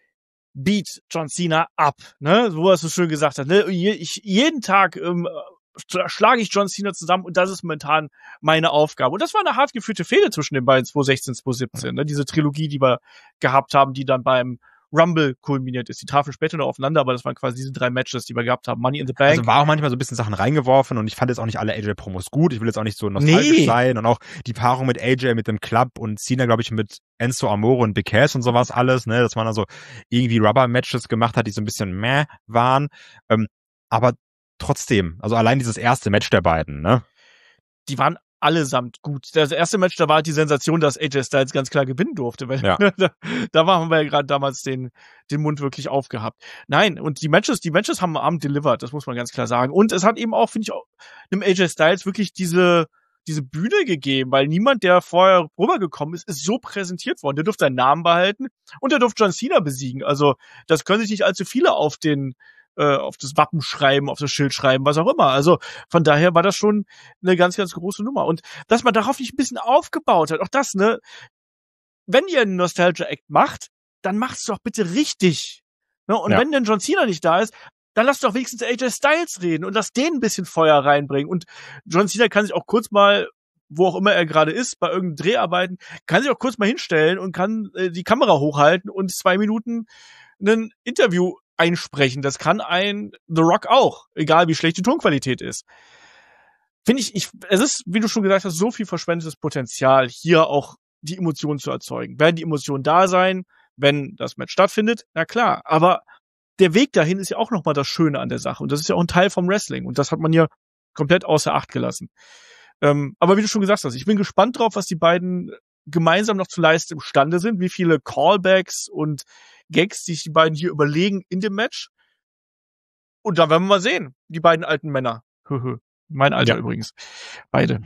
Beat John Cena ab, ne, wo er es so schön gesagt hat, ne, jeden Tag schlage ich John Cena zusammen und das ist momentan meine Aufgabe. Und das war eine hart geführte Fehde zwischen den beiden 2016, 2017, ne, diese Trilogie, die wir gehabt haben, die dann beim Rumble kulminiert ist. Die trafen später noch aufeinander, aber das waren quasi diese 3 Matches, die wir gehabt haben. Money in the Bank. Also war auch manchmal so ein bisschen Sachen reingeworfen und ich fand jetzt auch nicht alle AJ-Promos gut. Ich will jetzt auch nicht so nostalgisch sein und auch die Paarung mit AJ mit dem Club und Cena, glaube ich, mit Enzo Amore und Big Cass und sowas alles, ne, dass man also irgendwie Rubber-Matches gemacht hat, die so ein bisschen meh waren. Aber trotzdem, also allein dieses erste Match der beiden, ne? Die waren allesamt gut. Das erste Match, da war halt die Sensation, dass AJ Styles ganz klar gewinnen durfte, weil da haben wir ja gerade damals den Mund wirklich aufgehabt. Nein, und die Matches haben delivered, das muss man ganz klar sagen. Und es hat eben auch, finde ich, auch dem AJ Styles wirklich diese Bühne gegeben, weil niemand, der vorher rübergekommen ist so präsentiert worden. Der durfte seinen Namen behalten und der durfte John Cena besiegen. Also das können sich nicht allzu viele auf das Wappen schreiben, auf das Schild schreiben, was auch immer. Also von daher war das schon eine ganz, ganz große Nummer. Und dass man darauf nicht ein bisschen aufgebaut hat, auch das, ne? Wenn ihr einen Nostalgia-Act macht, dann macht's doch bitte richtig. Ne? Und wenn denn John Cena nicht da ist, dann lasst doch wenigstens AJ Styles reden und lasst den ein bisschen Feuer reinbringen. Und John Cena kann sich auch kurz mal, wo auch immer er gerade ist, bei irgendeinen Dreharbeiten, kann sich auch kurz mal hinstellen und kann die Kamera hochhalten und 2 Minuten ein Interview einsprechen. Das kann ein The Rock auch, egal wie schlecht die Tonqualität ist. Finde ich, es ist, wie du schon gesagt hast, so viel verschwendetes Potenzial, hier auch die Emotionen zu erzeugen. Werden die Emotionen da sein, wenn das Match stattfindet? Na klar, aber der Weg dahin ist ja auch nochmal das Schöne an der Sache. Und das ist ja auch ein Teil vom Wrestling. Und das hat man hier komplett außer Acht gelassen. Aber wie du schon gesagt hast, ich bin gespannt drauf, was die beiden gemeinsam noch zu leisten imstande sind, wie viele Callbacks und Gags, die sich die beiden hier überlegen in dem Match. Und da werden wir mal sehen, die beiden alten Männer. Mein Alter übrigens. Beide.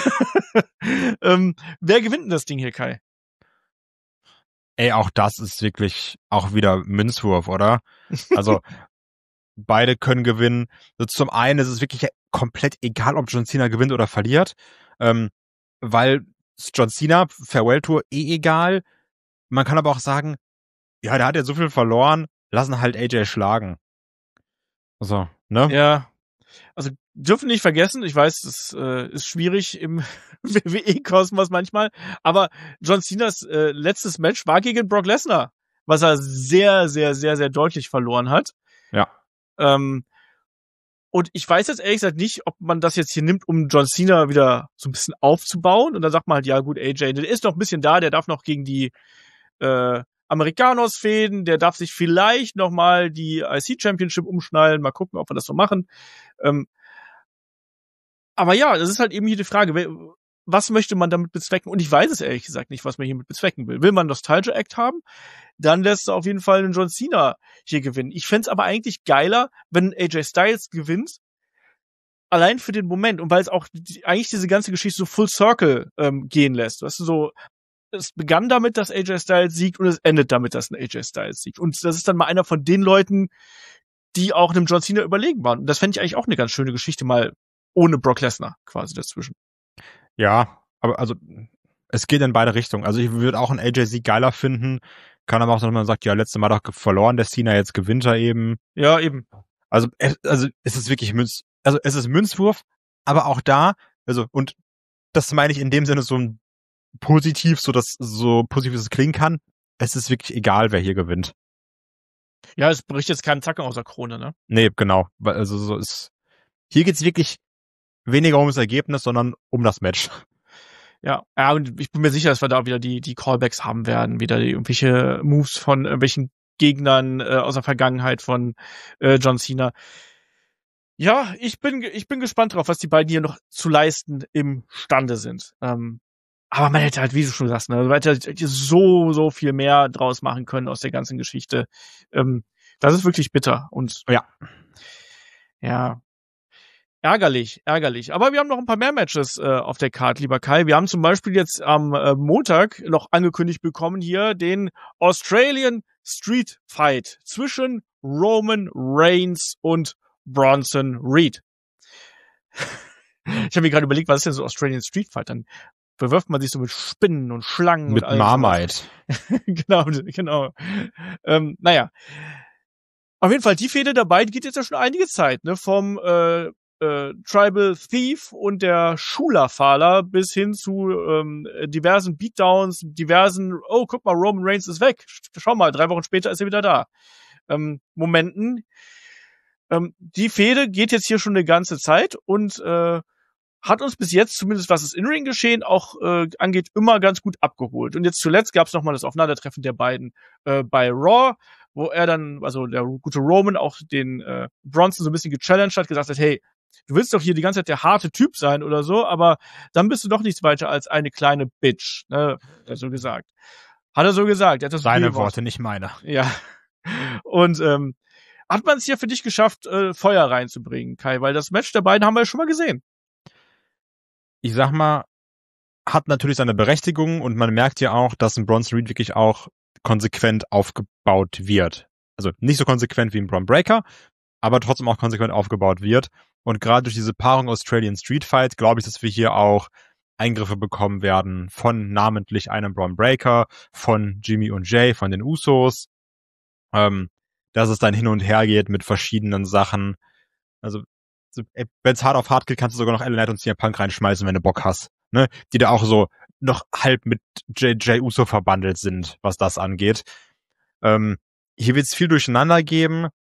Wer gewinnt denn das Ding hier, Kai? Ey, auch das ist wirklich auch wieder Münzwurf, oder? Also, beide können gewinnen. Also, zum einen ist es wirklich komplett egal, ob John Cena gewinnt oder verliert, weil John Cena, Farewell Tour, egal. Man kann aber auch sagen, ja, der hat ja so viel verloren, lassen halt AJ schlagen. Also, ne? Ja, also dürfen nicht vergessen, ich weiß, das ist schwierig im WWE-Kosmos manchmal, aber John Cenas letztes Match war gegen Brock Lesnar, was er sehr, sehr, sehr, sehr deutlich verloren hat. Ja. Und ich weiß jetzt ehrlich gesagt nicht, ob man das jetzt hier nimmt, um John Cena wieder so ein bisschen aufzubauen. Und dann sagt man halt, ja gut, AJ, der ist noch ein bisschen da, der darf noch gegen die Amerikanos fäden, der darf sich vielleicht noch mal die IC Championship umschnallen, mal gucken, ob wir das so machen. Aber ja, das ist halt eben hier die Frage, was möchte man damit bezwecken? Und ich weiß es ehrlich gesagt nicht, was man hiermit bezwecken will. Will man Nostalgia Act haben? Dann lässt er auf jeden Fall einen John Cena hier gewinnen. Ich fänd's aber eigentlich geiler, wenn AJ Styles gewinnt, allein für den Moment und weil es auch eigentlich diese ganze Geschichte so full circle gehen lässt. Weißt du, so, es begann damit, dass AJ Styles siegt und es endet damit, dass ein AJ Styles siegt. Und das ist dann mal einer von den Leuten, die auch einem John Cena überlegen waren. Und das fände ich eigentlich auch eine ganz schöne Geschichte, mal ohne Brock Lesnar quasi dazwischen. Ja, aber also es geht in beide Richtungen. Also ich würde auch einen AJ-Sieg geiler finden, kann aber auch sein, wenn man sagt, ja, letztes Mal doch verloren, der Cena, jetzt gewinnt er eben. Ja, eben. Also es ist wirklich es ist Münzwurf, aber auch da, also und das meine ich in dem Sinne so ein positiv, so dass so positiv es klingen kann. Es ist wirklich egal, wer hier gewinnt. Ja, es bricht jetzt keinen Zacken aus der Krone, ne? Nee, genau. Also so ist. Hier geht's wirklich weniger ums Ergebnis, sondern um das Match. Ja, und ich bin mir sicher, dass wir da wieder die Callbacks haben werden, wieder irgendwelche Moves von irgendwelchen Gegnern aus der Vergangenheit von John Cena. Ja, ich bin gespannt drauf, was die beiden hier noch zu leisten imstande sind. Aber man hätte halt, wie du schon sagst, ne, man hätte so viel mehr draus machen können aus der ganzen Geschichte. Das ist wirklich bitter und ja, ärgerlich. Aber wir haben noch ein paar mehr Matches auf der Card, lieber Kai. Wir haben zum Beispiel jetzt am Montag noch angekündigt bekommen hier den Australian Street Fight zwischen Roman Reigns und Bronson Reed. Ich habe mir gerade überlegt, was ist denn so Australian Street Fight? Dann bewirft man sich so mit Spinnen und Schlangen mit und allem. Marmite. Genau. Naja. Auf jeden Fall, die Fehde dabei, die geht jetzt ja schon einige Zeit, ne? Vom Tribal Thief und der Schula-Fahler bis hin zu diversen Beatdowns, oh, guck mal, Roman Reigns ist weg. Schau mal, 3 Wochen später ist er wieder da. Momenten. Die Fehde geht jetzt hier schon eine ganze Zeit und hat uns bis jetzt, zumindest was das In-Ring-Geschehen auch angeht, immer ganz gut abgeholt. Und jetzt zuletzt gab es nochmal das Aufeinandertreffen der beiden bei Raw, wo er dann, also der gute Roman, auch den Bronson so ein bisschen gechallenged hat, gesagt hat, hey, du willst doch hier die ganze Zeit der harte Typ sein oder so, aber dann bist du doch nichts weiter als eine kleine Bitch, ne? Hat er so gesagt. Er hat das Seine Worte, nicht meine. Ja. Und hat man es hier für dich geschafft, Feuer reinzubringen, Kai? Weil das Match der beiden haben wir ja schon mal gesehen. Ich sag mal, hat natürlich seine Berechtigung und man merkt ja auch, dass ein Bronson Reed wirklich auch konsequent aufgebaut wird. Also nicht so konsequent wie ein Bron Breakker, aber trotzdem auch konsequent aufgebaut wird. Und gerade durch diese Paarung Australian Street Fight glaube ich, dass wir hier auch Eingriffe bekommen werden von namentlich einem Bron Breakker, von Jimmy und Jay, von den Usos. Dass es dann hin und her geht mit verschiedenen Sachen. Also wenn es hart auf hart geht, kannst du sogar noch LA Knight und CM Punk reinschmeißen, wenn du Bock hast. Ne? Die da auch so noch halb mit Jay Uso verbandelt sind, was das angeht. Hier wird es viel durcheinander geben.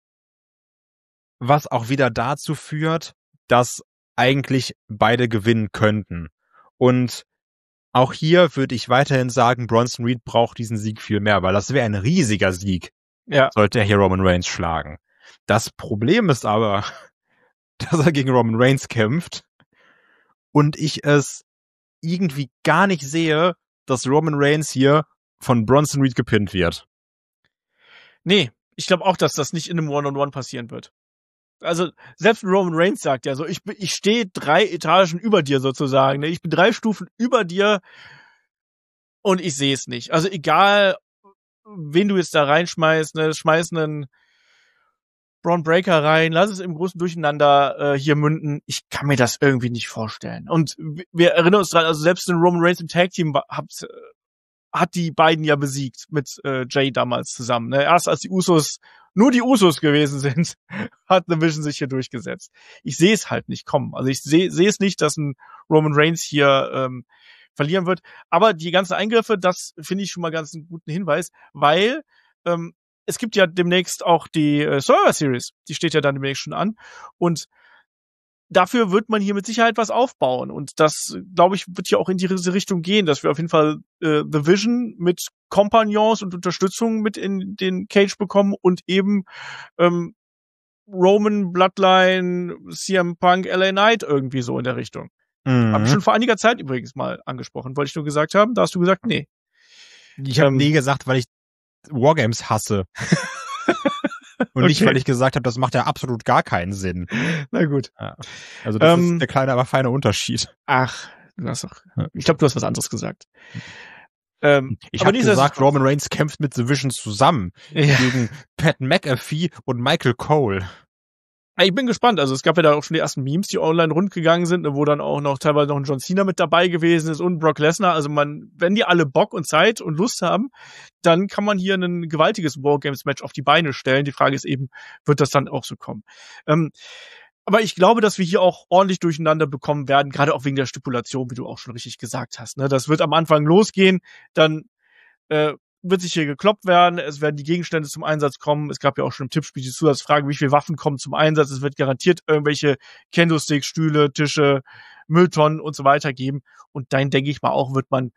was auch wieder dazu führt, dass eigentlich beide gewinnen könnten. Und auch hier würde ich weiterhin sagen, Bronson Reed braucht diesen Sieg viel mehr, weil das wäre ein riesiger Sieg, sollte er hier Roman Reigns schlagen. Das Problem ist aber, dass er gegen Roman Reigns kämpft und ich es irgendwie gar nicht sehe, dass Roman Reigns hier von Bronson Reed gepinnt wird. Nee, ich glaube auch, dass das nicht in einem One-on-One passieren wird. Also selbst Roman Reigns sagt ja so, ich stehe 3 Etagen über dir sozusagen. Ne? Ich bin 3 Stufen über dir und ich sehe es nicht. Also egal, wen du jetzt da reinschmeißt, ne, schmeiß einen Braun Breaker rein, lass es im großen Durcheinander hier münden. Ich kann mir das irgendwie nicht vorstellen. Und wir erinnern uns dran, also selbst den Roman Reigns im Tag Team hat die beiden ja besiegt mit Jay damals zusammen. Ne? Erst als die Usos nur die Usos gewesen sind, hat The Vision sich hier durchgesetzt. Ich sehe es halt nicht kommen. Also ich sehe es nicht, dass ein Roman Reigns hier verlieren wird. Aber die ganzen Eingriffe, das finde ich schon mal ganz einen guten Hinweis, weil es gibt ja demnächst auch die Survivor Series. Die steht ja dann demnächst schon an. Und dafür wird man hier mit Sicherheit was aufbauen. Und das, glaube ich, wird ja auch in diese Richtung gehen, dass wir auf jeden Fall The Vision mit Kompagnons und Unterstützung mit in den Cage bekommen und eben Roman, Bloodline, CM Punk, LA Knight irgendwie so in der Richtung. Hab ich schon vor einiger Zeit übrigens mal angesprochen. Wollte ich nur gesagt haben, da hast du gesagt, nee. Ich habe nie gesagt, weil ich Wargames hasse. Und nicht, weil ich gesagt habe, das macht ja absolut gar keinen Sinn. Na gut. Ja. Also das ist der kleine, aber feine Unterschied. Ach, ich glaube, du hast was anderes gesagt. Ich habe gesagt, Roman Reigns kämpft mit The Vision zusammen gegen Pat McAfee und Michael Cole. Ich bin gespannt. Also es gab ja da auch schon die ersten Memes, die online rundgegangen sind, wo dann auch noch teilweise noch ein John Cena mit dabei gewesen ist und Brock Lesnar. Also wenn die alle Bock und Zeit und Lust haben, dann kann man hier ein gewaltiges Wargames-Match auf die Beine stellen. Die Frage ist eben, wird das dann auch so kommen? Aber ich glaube, dass wir hier auch ordentlich durcheinander bekommen werden, gerade auch wegen der Stipulation, wie du auch schon richtig gesagt hast. Ne? Das wird am Anfang losgehen, dann wird sich hier gekloppt werden, es werden die Gegenstände zum Einsatz kommen. Es gab ja auch schon im Tippspiel die Zusatzfrage, wie viele Waffen kommen zum Einsatz. Es wird garantiert irgendwelche Kendo-Sticks, Stühle, Tische, Mülltonnen und so weiter geben. Und dann denke ich mal auch, wird man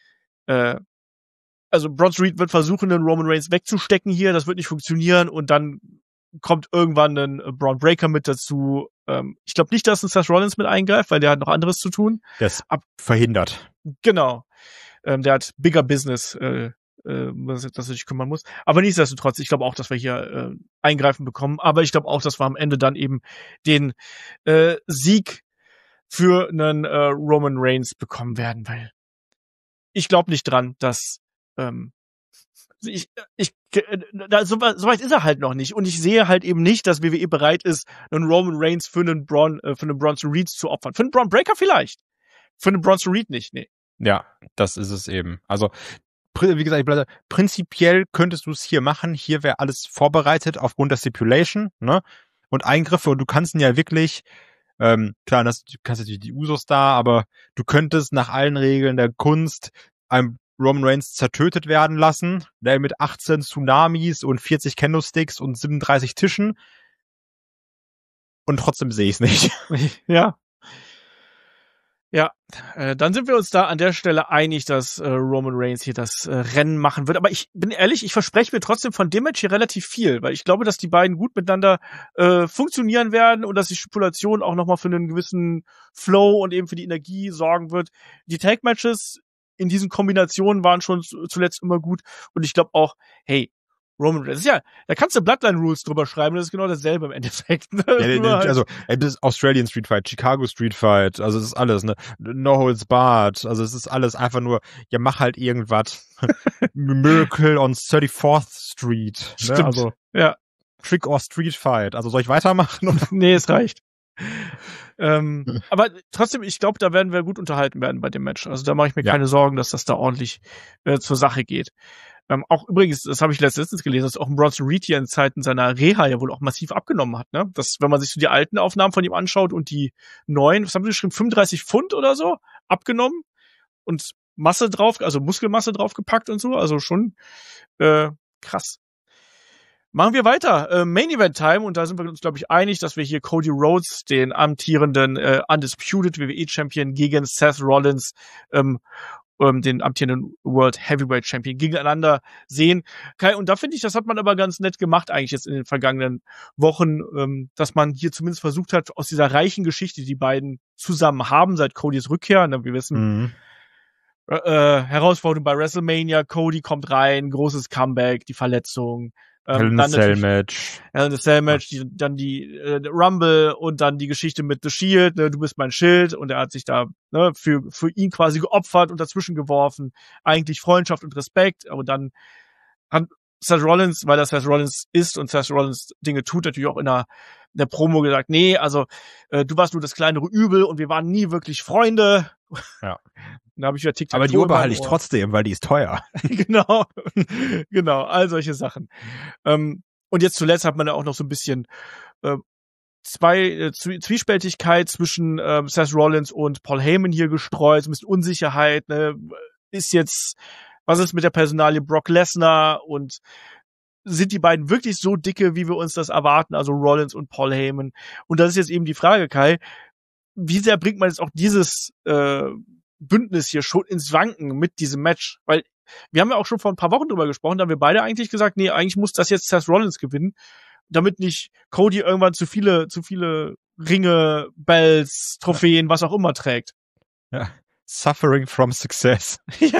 also Bronson Reed wird versuchen, den Roman Reigns wegzustecken hier. Das wird nicht funktionieren und dann kommt irgendwann ein Braun Breaker mit dazu. Ich glaube nicht, dass ein Seth Rollins mit eingreift, weil der hat noch anderes zu tun. Der ist verhindert. Genau. Der hat bigger Business, dass er sich kümmern muss. Aber nichtsdestotrotz, ich glaube auch, dass wir hier eingreifen bekommen. Aber ich glaube auch, dass wir am Ende dann eben den Sieg für einen Roman Reigns bekommen werden, weil ich glaube nicht dran, dass so weit ist er halt noch nicht. Und ich sehe halt eben nicht, dass WWE bereit ist, einen Roman Reigns für einen Bronson Reed zu opfern. Für einen Braun Breaker vielleicht. Für einen Bronson Reed nicht, nee. Ja, das ist es eben. Also, wie gesagt, prinzipiell könntest du es hier machen. Hier wäre alles vorbereitet aufgrund der Stipulation, ne? Und Eingriffe, und du kannst ihn ja wirklich, klar, du kannst natürlich die Usos da, aber du könntest nach allen Regeln der Kunst einem Roman Reigns zertötet werden lassen, der mit 18 Tsunamis und 40 Kendo-Sticks und 37 Tischen. Und trotzdem sehe ich es nicht. Ja. Ja, dann sind wir uns da an der Stelle einig, dass Roman Reigns hier das Rennen machen wird. Aber ich bin ehrlich, ich verspreche mir trotzdem von dem Match hier relativ viel, weil ich glaube, dass die beiden gut miteinander funktionieren werden und dass die Stipulation auch nochmal für einen gewissen Flow und eben für die Energie sorgen wird. Die Tag-Matches in diesen Kombinationen waren schon zuletzt immer gut. Und ich glaube auch, hey, Roman Reigns, ja, da kannst du Bloodline Rules drüber schreiben, das ist genau dasselbe im Endeffekt. Ne? Ja, also, das ist Australian Street Fight, Chicago Street Fight, also es ist alles, ne? No Holds Barred, also es ist alles einfach nur, ja, mach halt irgendwas. Miracle on 34th Street. Ne? Stimmt. Also, ja. Trick or Street Fight. Also soll ich weitermachen? Nee, es reicht. Aber trotzdem, ich glaube, da werden wir gut unterhalten werden bei dem Match. Also da mache ich mir keine Sorgen, dass das da ordentlich zur Sache geht. Auch übrigens, das habe ich letztens gelesen, dass auch ein Bronson Reed hier in Zeiten seiner Reha ja wohl auch massiv abgenommen hat, ne? Dass, wenn man sich so die alten Aufnahmen von ihm anschaut und die neuen, was haben sie geschrieben, 35 Pfund oder so abgenommen und Masse drauf, also Muskelmasse draufgepackt und so, also schon krass. Machen wir weiter. Main Event Time, und da sind wir uns, glaube ich, einig, dass wir hier Cody Rhodes, den amtierenden Undisputed WWE-Champion, gegen Seth Rollins, den amtierenden World Heavyweight Champion, gegeneinander sehen. Kai, und da finde ich, das hat man aber ganz nett gemacht eigentlich jetzt in den vergangenen Wochen, dass man hier zumindest versucht hat, aus dieser reichen Geschichte, die beiden zusammen haben, seit Codys Rückkehr, ne, wir wissen, Herausforderung bei WrestleMania, Cody kommt rein, großes Comeback, die Verletzung, Hell in a Cell Match. Hell in a Cell Match, dann die Rumble und dann die Geschichte mit The Shield, ne, du bist mein Schild, und er hat sich da für ihn quasi geopfert und dazwischen geworfen. Eigentlich Freundschaft und Respekt, aber dann hat Seth Rollins, weil das Seth Rollins ist und Seth Rollins Dinge tut, natürlich auch in der Promo gesagt, nee, also du warst nur das kleinere Übel und wir waren nie wirklich Freunde. Ja. Da habe ich ja TikTok. Aber die Uhr behalte ich trotzdem, weil die ist teuer. Genau, all solche Sachen. Und jetzt zuletzt hat man ja auch noch so ein bisschen Zwiespältigkeit zwischen Seth Rollins und Paul Heyman hier gestreut, so ein bisschen Unsicherheit, ne? Was ist mit der Personalie Brock Lesnar, und sind die beiden wirklich so dicke, wie wir uns das erwarten, also Rollins und Paul Heyman? Und das ist jetzt eben die Frage, Kai, wie sehr bringt man jetzt auch dieses Bündnis hier schon ins Wanken mit diesem Match? Weil wir haben ja auch schon vor ein paar Wochen drüber gesprochen, da haben wir beide eigentlich gesagt, nee, eigentlich muss das jetzt Seth Rollins gewinnen, damit nicht Cody irgendwann zu viele Ringe, Bells, Trophäen, was auch immer trägt. Ja. Suffering from success. Ja.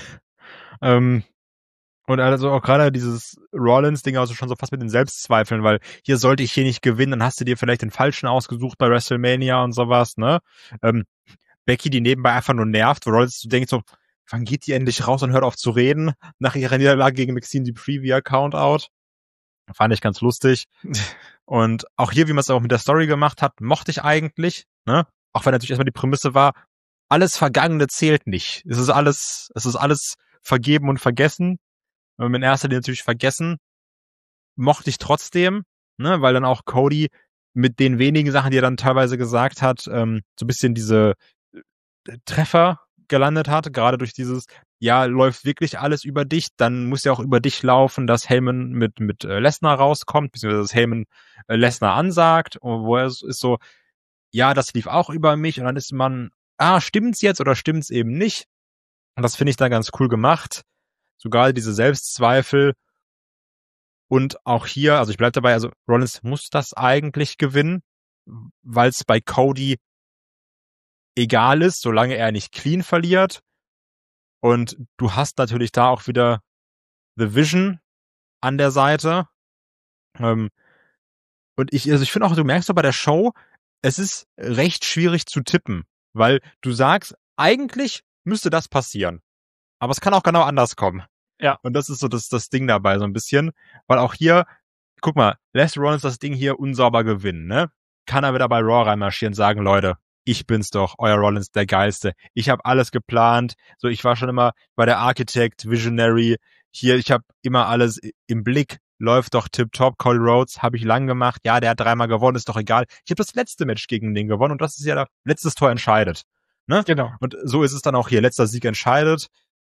Und also auch gerade dieses Rollins-Ding, also schon so fast mit den Selbstzweifeln, weil sollte ich hier nicht gewinnen, dann hast du dir vielleicht den Falschen ausgesucht bei WrestleMania und sowas, ne? Becky, die nebenbei einfach nur nervt, wo Rollins denkt so, wann geht die endlich raus und hört auf zu reden? Nach ihrer Niederlage gegen Maxine Dupree via Countout. Fand ich ganz lustig. Und auch hier, wie man es auch mit der Story gemacht hat, mochte ich eigentlich, ne? Auch wenn natürlich erstmal die Prämisse war, alles Vergangene zählt nicht. Es ist alles vergeben und vergessen. In erster Linie natürlich vergessen. Mochte ich trotzdem, ne? Weil dann auch Cody mit den wenigen Sachen, die er dann teilweise gesagt hat, so ein bisschen diese Treffer gelandet hat, gerade durch dieses, ja, läuft wirklich alles über dich, dann muss ja auch über dich laufen, dass Heyman mit Lesnar rauskommt, beziehungsweise dass Heyman Lesnar ansagt, wo er ist so, ja, das lief auch über mich, und dann ist man, stimmt's jetzt oder stimmt's eben nicht? Und das finde ich da ganz cool gemacht. Sogar diese Selbstzweifel. Und auch hier, also ich bleib dabei, also Rollins muss das eigentlich gewinnen, weil es bei Cody egal ist, solange er nicht clean verliert. Und du hast natürlich da auch wieder The Vision an der Seite. Und ich finde auch, du merkst doch bei der Show, es ist recht schwierig zu tippen, weil du sagst, eigentlich müsste das passieren. Aber es kann auch genau anders kommen. Ja. Und das ist so das Ding dabei so ein bisschen. Weil auch hier, guck mal, lässt Rollins das Ding hier unsauber gewinnen, ne? Kann er wieder bei Raw reinmarschieren und sagen, Leute, ich bin's doch, euer Rollins, der Geilste. Ich habe alles geplant. So, ich war schon immer bei der Architect, Visionary. Hier, ich habe immer alles im Blick. Läuft doch tipptopp. Cody Rhodes habe ich lang gemacht. Ja, der hat 3-mal gewonnen, ist doch egal. Ich habe das letzte Match gegen den gewonnen, und das ist ja das letztes Tor entscheidet. Ne? Genau. Und so ist es dann auch hier. Letzter Sieg entscheidet.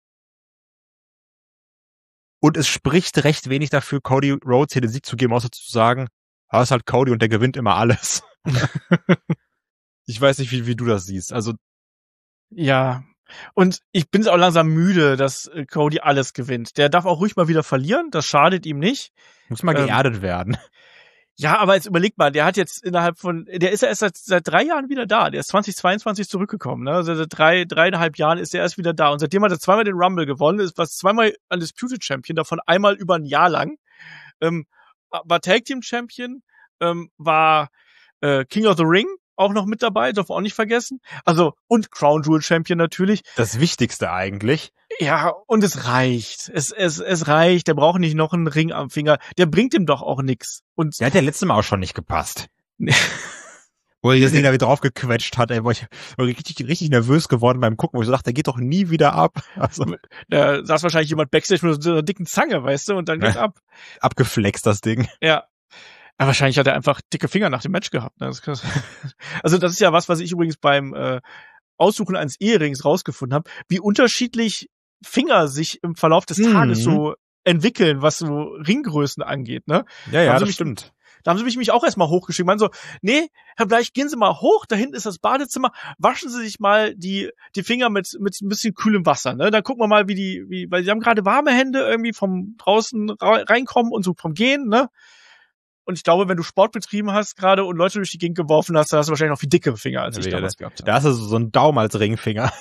Und es spricht recht wenig dafür, Cody Rhodes hier den Sieg zu geben, außer zu sagen, das ist halt Cody und der gewinnt immer alles. Ich weiß nicht, wie du das siehst. Also ja, und ich bin auch langsam müde, dass Cody alles gewinnt. Der darf auch ruhig mal wieder verlieren, das schadet ihm nicht. Muss mal geerdet werden. Ja, aber jetzt überleg mal, der hat jetzt der ist ja erst seit 3 Jahren wieder da. Der ist 2022 zurückgekommen, ne? Also seit 3,5 Jahren ist er erst wieder da. Und seitdem hat er 2-mal den Rumble gewonnen, ist was 2-mal Undisputed Champion, davon einmal über ein Jahr lang. War Tag Team Champion, war King of the Ring auch noch mit dabei, darf auch nicht vergessen. Also, und Crown Jewel Champion natürlich. Das Wichtigste eigentlich. Ja, und es reicht. Es reicht. Der braucht nicht noch einen Ring am Finger. Der bringt ihm doch auch nix. Und der hat ja letztes Mal auch schon nicht gepasst. Wo er das Ding da wieder draufgequetscht hat, ey, wo ich richtig nervös geworden beim Gucken, wo ich so dachte, der geht doch nie wieder ab. Also, da saß wahrscheinlich jemand Backstage mit so einer dicken Zange, weißt du, und dann geht's ab. Abgeflext, das Ding. Ja. Aber wahrscheinlich hat er einfach dicke Finger nach dem Match gehabt. Ne? Also das ist ja was ich übrigens beim Aussuchen eines Eherings rausgefunden habe, wie unterschiedlich Finger sich im Verlauf des Tages so entwickeln, was so Ringgrößen angeht, ne? Ja, das stimmt. Da haben sie mich auch erstmal hochgeschickt. Man so, nee, Herr Bleich, gehen Sie mal hoch, da hinten ist das Badezimmer, waschen Sie sich mal die Finger mit ein bisschen kühlem Wasser, ne? Dann gucken wir mal, weil sie haben gerade warme Hände irgendwie vom draußen reinkommen und so vom Gehen, ne? Und ich glaube, wenn du Sport betrieben hast gerade und Leute durch die Gegend geworfen hast, dann hast du wahrscheinlich noch viel dickere Finger, als ich damals gehabt habe. Da hast du so einen Daumen als Ringfinger.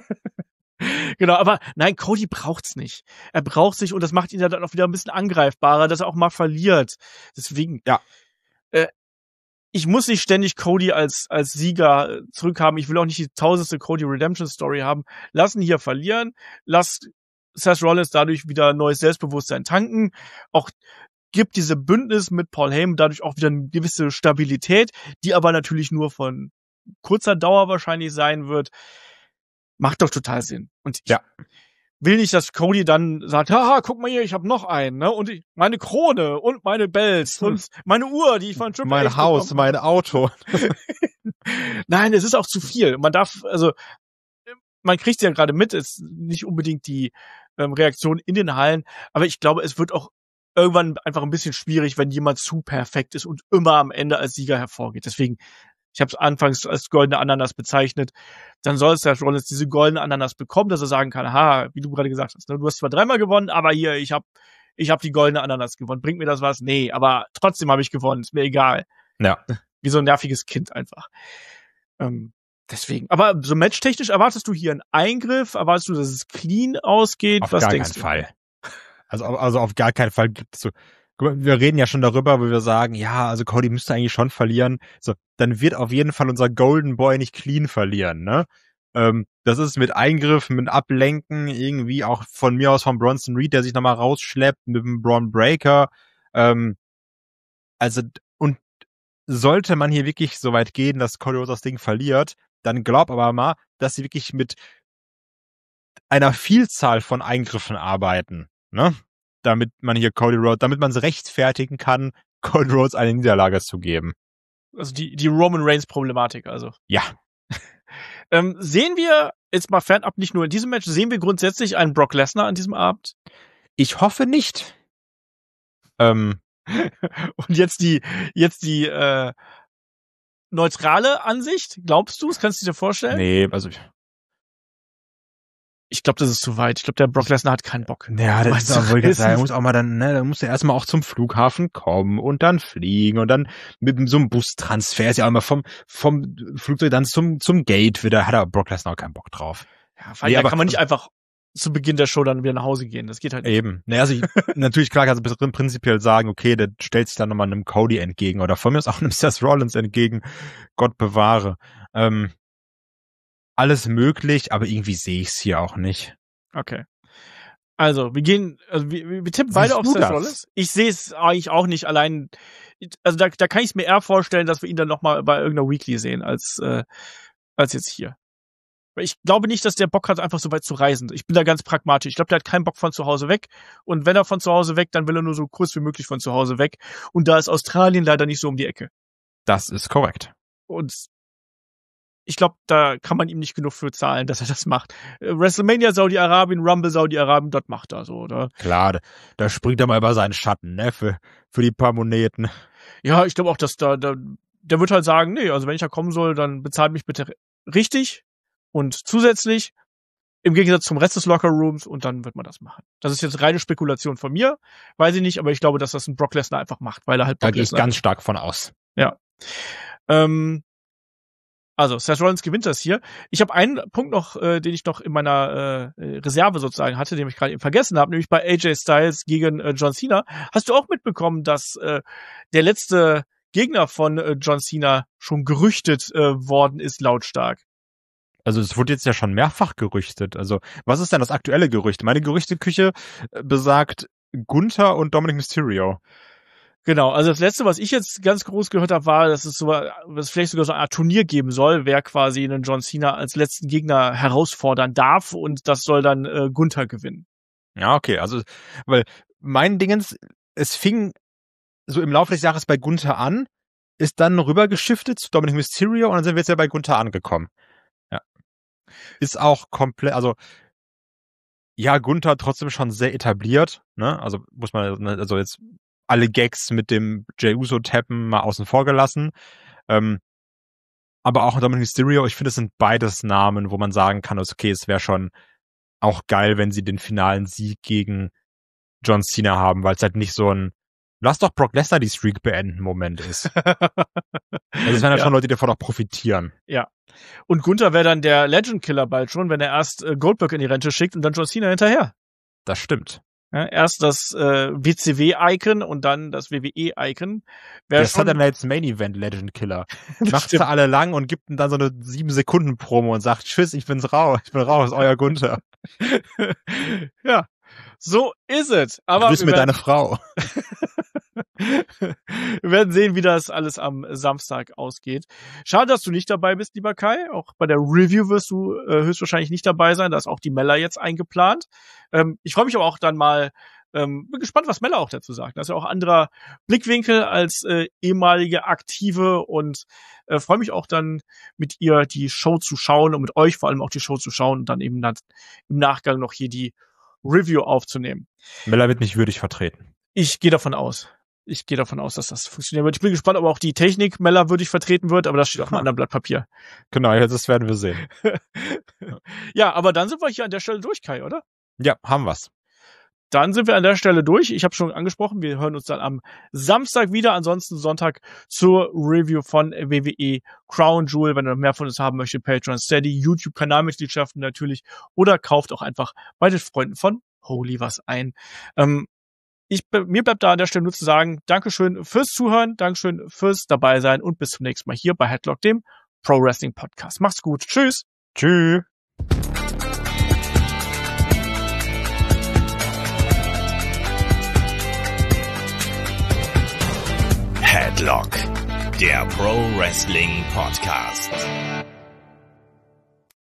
Genau, aber nein, Cody braucht's nicht. Er braucht sich und das macht ihn ja dann auch wieder ein bisschen angreifbarer, dass er auch mal verliert. Deswegen, ja. Ich muss nicht ständig Cody als Sieger zurückhaben. Ich will auch nicht die 1000. Cody Redemption Story haben. Lass ihn hier verlieren. Lass Seth Rollins dadurch wieder neues Selbstbewusstsein tanken. Auch gibt diese Bündnis mit Paul Heyman dadurch auch wieder eine gewisse Stabilität, die aber natürlich nur von kurzer Dauer wahrscheinlich sein wird. Macht doch total Sinn. Und ich will nicht, dass Cody dann sagt, haha, guck mal hier, ich habe noch einen, ne? Und meine Krone und meine Bells und meine Uhr, die ich von Triple H mein Haus, mein Auto. Nein, es ist auch zu viel. Man kriegt ja gerade mit, ist nicht unbedingt die Reaktion in den Hallen, aber ich glaube, es wird auch irgendwann einfach ein bisschen schwierig, wenn jemand zu perfekt ist und immer am Ende als Sieger hervorgeht. Deswegen, ich habe es anfangs als goldene Ananas bezeichnet, dann soll Seth Rollins diese goldene Ananas bekommen, dass er sagen kann, wie du gerade gesagt hast, ne, du hast zwar 3-mal gewonnen, aber hier, ich hab die goldene Ananas gewonnen. Bringt mir das was? Nee, aber trotzdem habe ich gewonnen, ist mir egal. Ja. Wie so ein nerviges Kind einfach. Deswegen. Aber so matchtechnisch erwartest du hier einen Eingriff? Erwartest du, dass es clean ausgeht? Auf gar keinen Fall. Also auf gar keinen Fall gibt es so. Wir reden ja schon darüber, wo wir sagen, ja, also Cody müsste eigentlich schon verlieren. So, dann wird auf jeden Fall unser Golden Boy nicht clean verlieren, ne? Das ist mit Eingriffen, mit Ablenken, irgendwie auch von mir aus von Bronson Reed, der sich nochmal rausschleppt, mit dem Braun Breaker. Also, und sollte man hier wirklich so weit gehen, dass Cody Rhodes das Ding verliert, dann glaub aber mal, dass sie wirklich mit einer Vielzahl von Eingriffen arbeiten, ne? Damit man es rechtfertigen kann, Cody Rhodes eine Niederlage zu geben. Also die Roman Reigns Problematik, also. Ja. Sehen wir, jetzt mal fernab nicht nur in diesem Match, sehen wir grundsätzlich einen Brock Lesnar an diesem Abend? Ich hoffe nicht. Und jetzt die neutrale Ansicht, glaubst du? Das kannst du dir vorstellen? Nee, also ich glaube, das ist zu weit. Ich glaube, der Brock Lesnar hat keinen Bock. Ja, das ist auch wohl gesagt. Er muss auch mal dann, ne, da muss er erstmal auch zum Flughafen kommen und dann fliegen und dann mit so einem Bustransfer ist ja auch immer vom Flugzeug dann zum Gate wieder, hat er Brock Lesnar auch keinen Bock drauf. Ja, vor allem, da kann man nicht einfach zu Beginn der Show dann wieder nach Hause gehen. Das geht halt nicht. Eben. Naja, also natürlich klar kannst du prinzipiell sagen, okay, der stellt sich dann nochmal einem Cody entgegen oder von mir aus auch einem Seth Rollins entgegen. Gott bewahre. Alles möglich, aber irgendwie sehe ich es hier auch nicht. Okay. Also, wir tippen beide auf Seth Rollins. Ich sehe es eigentlich auch nicht allein. Also, da kann ich es mir eher vorstellen, dass wir ihn dann nochmal bei irgendeiner Weekly sehen, als jetzt hier. Weil ich glaube nicht, dass der Bock hat, einfach so weit zu reisen. Ich bin da ganz pragmatisch. Ich glaube, der hat keinen Bock von zu Hause weg. Und wenn er von zu Hause weg, dann will er nur so kurz wie möglich von zu Hause weg. Und da ist Australien leider nicht so um die Ecke. Das ist korrekt. Und ich glaube, da kann man ihm nicht genug für zahlen, dass er das macht. WrestleMania Saudi-Arabien, Rumble Saudi-Arabien, dort macht er so, oder? Klar, da springt er mal über seinen Schatten, ne, für die paar Moneten. Ja, ich glaube auch, dass der wird halt sagen, nee, also wenn ich da kommen soll, dann bezahlt mich bitte richtig und zusätzlich im Gegensatz zum Rest des Lockerrooms und dann wird man das machen. Das ist jetzt reine Spekulation von mir, weiß ich nicht, aber ich glaube, dass das ein Brock Lesnar einfach macht, weil er halt Brock Lesnar. Da gehe ich ganz stark von aus. Ja. Also, Seth Rollins gewinnt das hier. Ich habe einen Punkt noch, den ich noch in meiner Reserve sozusagen hatte, den ich gerade eben vergessen habe, nämlich bei AJ Styles gegen John Cena. Hast du auch mitbekommen, dass der letzte Gegner von John Cena schon gerüchtet worden ist, lautstark? Also es wurde jetzt ja schon mehrfach gerüchtet. Also was ist denn das aktuelle Gerücht? Meine Gerüchteküche besagt Gunther und Dominic Mysterio. Genau, also das letzte, was ich jetzt ganz groß gehört habe, war, dass es vielleicht sogar so eine Art Turnier geben soll, wer quasi einen John Cena als letzten Gegner herausfordern darf und das soll dann Gunther gewinnen. Ja, okay, also, weil mein Dingens, es fing so im Laufe des Jahres bei Gunther an, ist dann rübergeschiftet zu Dominic Mysterio und dann sind wir jetzt ja bei Gunther angekommen. Ja. Ist auch komplett, also ja, Gunther trotzdem schon sehr etabliert, ne? Also muss man, also jetzt alle Gags mit dem Jey Uso tappen mal außen vor gelassen. Aber auch Dominic Mysterio, ich finde, es sind beides Namen, wo man sagen kann, okay, es wäre schon auch geil, wenn sie den finalen Sieg gegen John Cena haben, weil es halt nicht so ein lass doch Brock Lesnar die Streak beenden Moment ist. Also es werden ja schon Leute, die davon auch profitieren. Ja. Und Gunther wäre dann der Legend-Killer bald schon, wenn er erst Goldberg in die Rente schickt und dann John Cena hinterher. Das stimmt. Ja, erst das WCW-Icon und dann das WWE-Icon. Der Saturday Night's Main Event Legend Killer. Macht sie alle lang und gibt dann so eine 7-Sekunden-Promo und sagt, tschüss, ich bin raus, euer Gunther. Ja, so ist es. Aber grüß mir deine Frau. Wir werden sehen, wie das alles am Samstag ausgeht. Schade, dass du nicht dabei bist, lieber Kai. Auch bei der Review wirst du höchstwahrscheinlich nicht dabei sein. Da ist auch die Mella jetzt eingeplant. Ich freue mich aber auch dann mal, bin gespannt, was Mella auch dazu sagt. Das ist ja auch ein anderer Blickwinkel als ehemalige Aktive und freue mich auch dann mit ihr die Show zu schauen und mit euch vor allem auch die Show zu schauen und dann eben dann im Nachgang noch hier die Review aufzunehmen. Mella wird mich würdig vertreten. Ich gehe davon aus, dass das funktionieren wird. Ich bin gespannt, ob auch die Technik Mella würdig vertreten wird, aber das steht auf einem anderen Blatt Papier. Genau, das werden wir sehen. Ja, aber dann sind wir hier an der Stelle durch, Kai, oder? Ja, haben wir's. Dann sind wir an der Stelle durch. Ich habe schon angesprochen, wir hören uns dann am Samstag wieder. Ansonsten Sonntag zur Review von WWE Crown Jewel. Wenn ihr noch mehr von uns haben möchtet, Patreon, Steady, YouTube-Kanalmitgliedschaften natürlich oder kauft auch einfach bei den Freunden von Holy was ein. Mir bleibt da an der Stelle nur zu sagen, Dankeschön fürs Zuhören, Dankeschön fürs dabei sein und bis zum nächsten Mal hier bei Headlock, dem Pro Wrestling Podcast. Macht's gut. Tschüss. Tschüss. Headlock, der Pro Wrestling Podcast.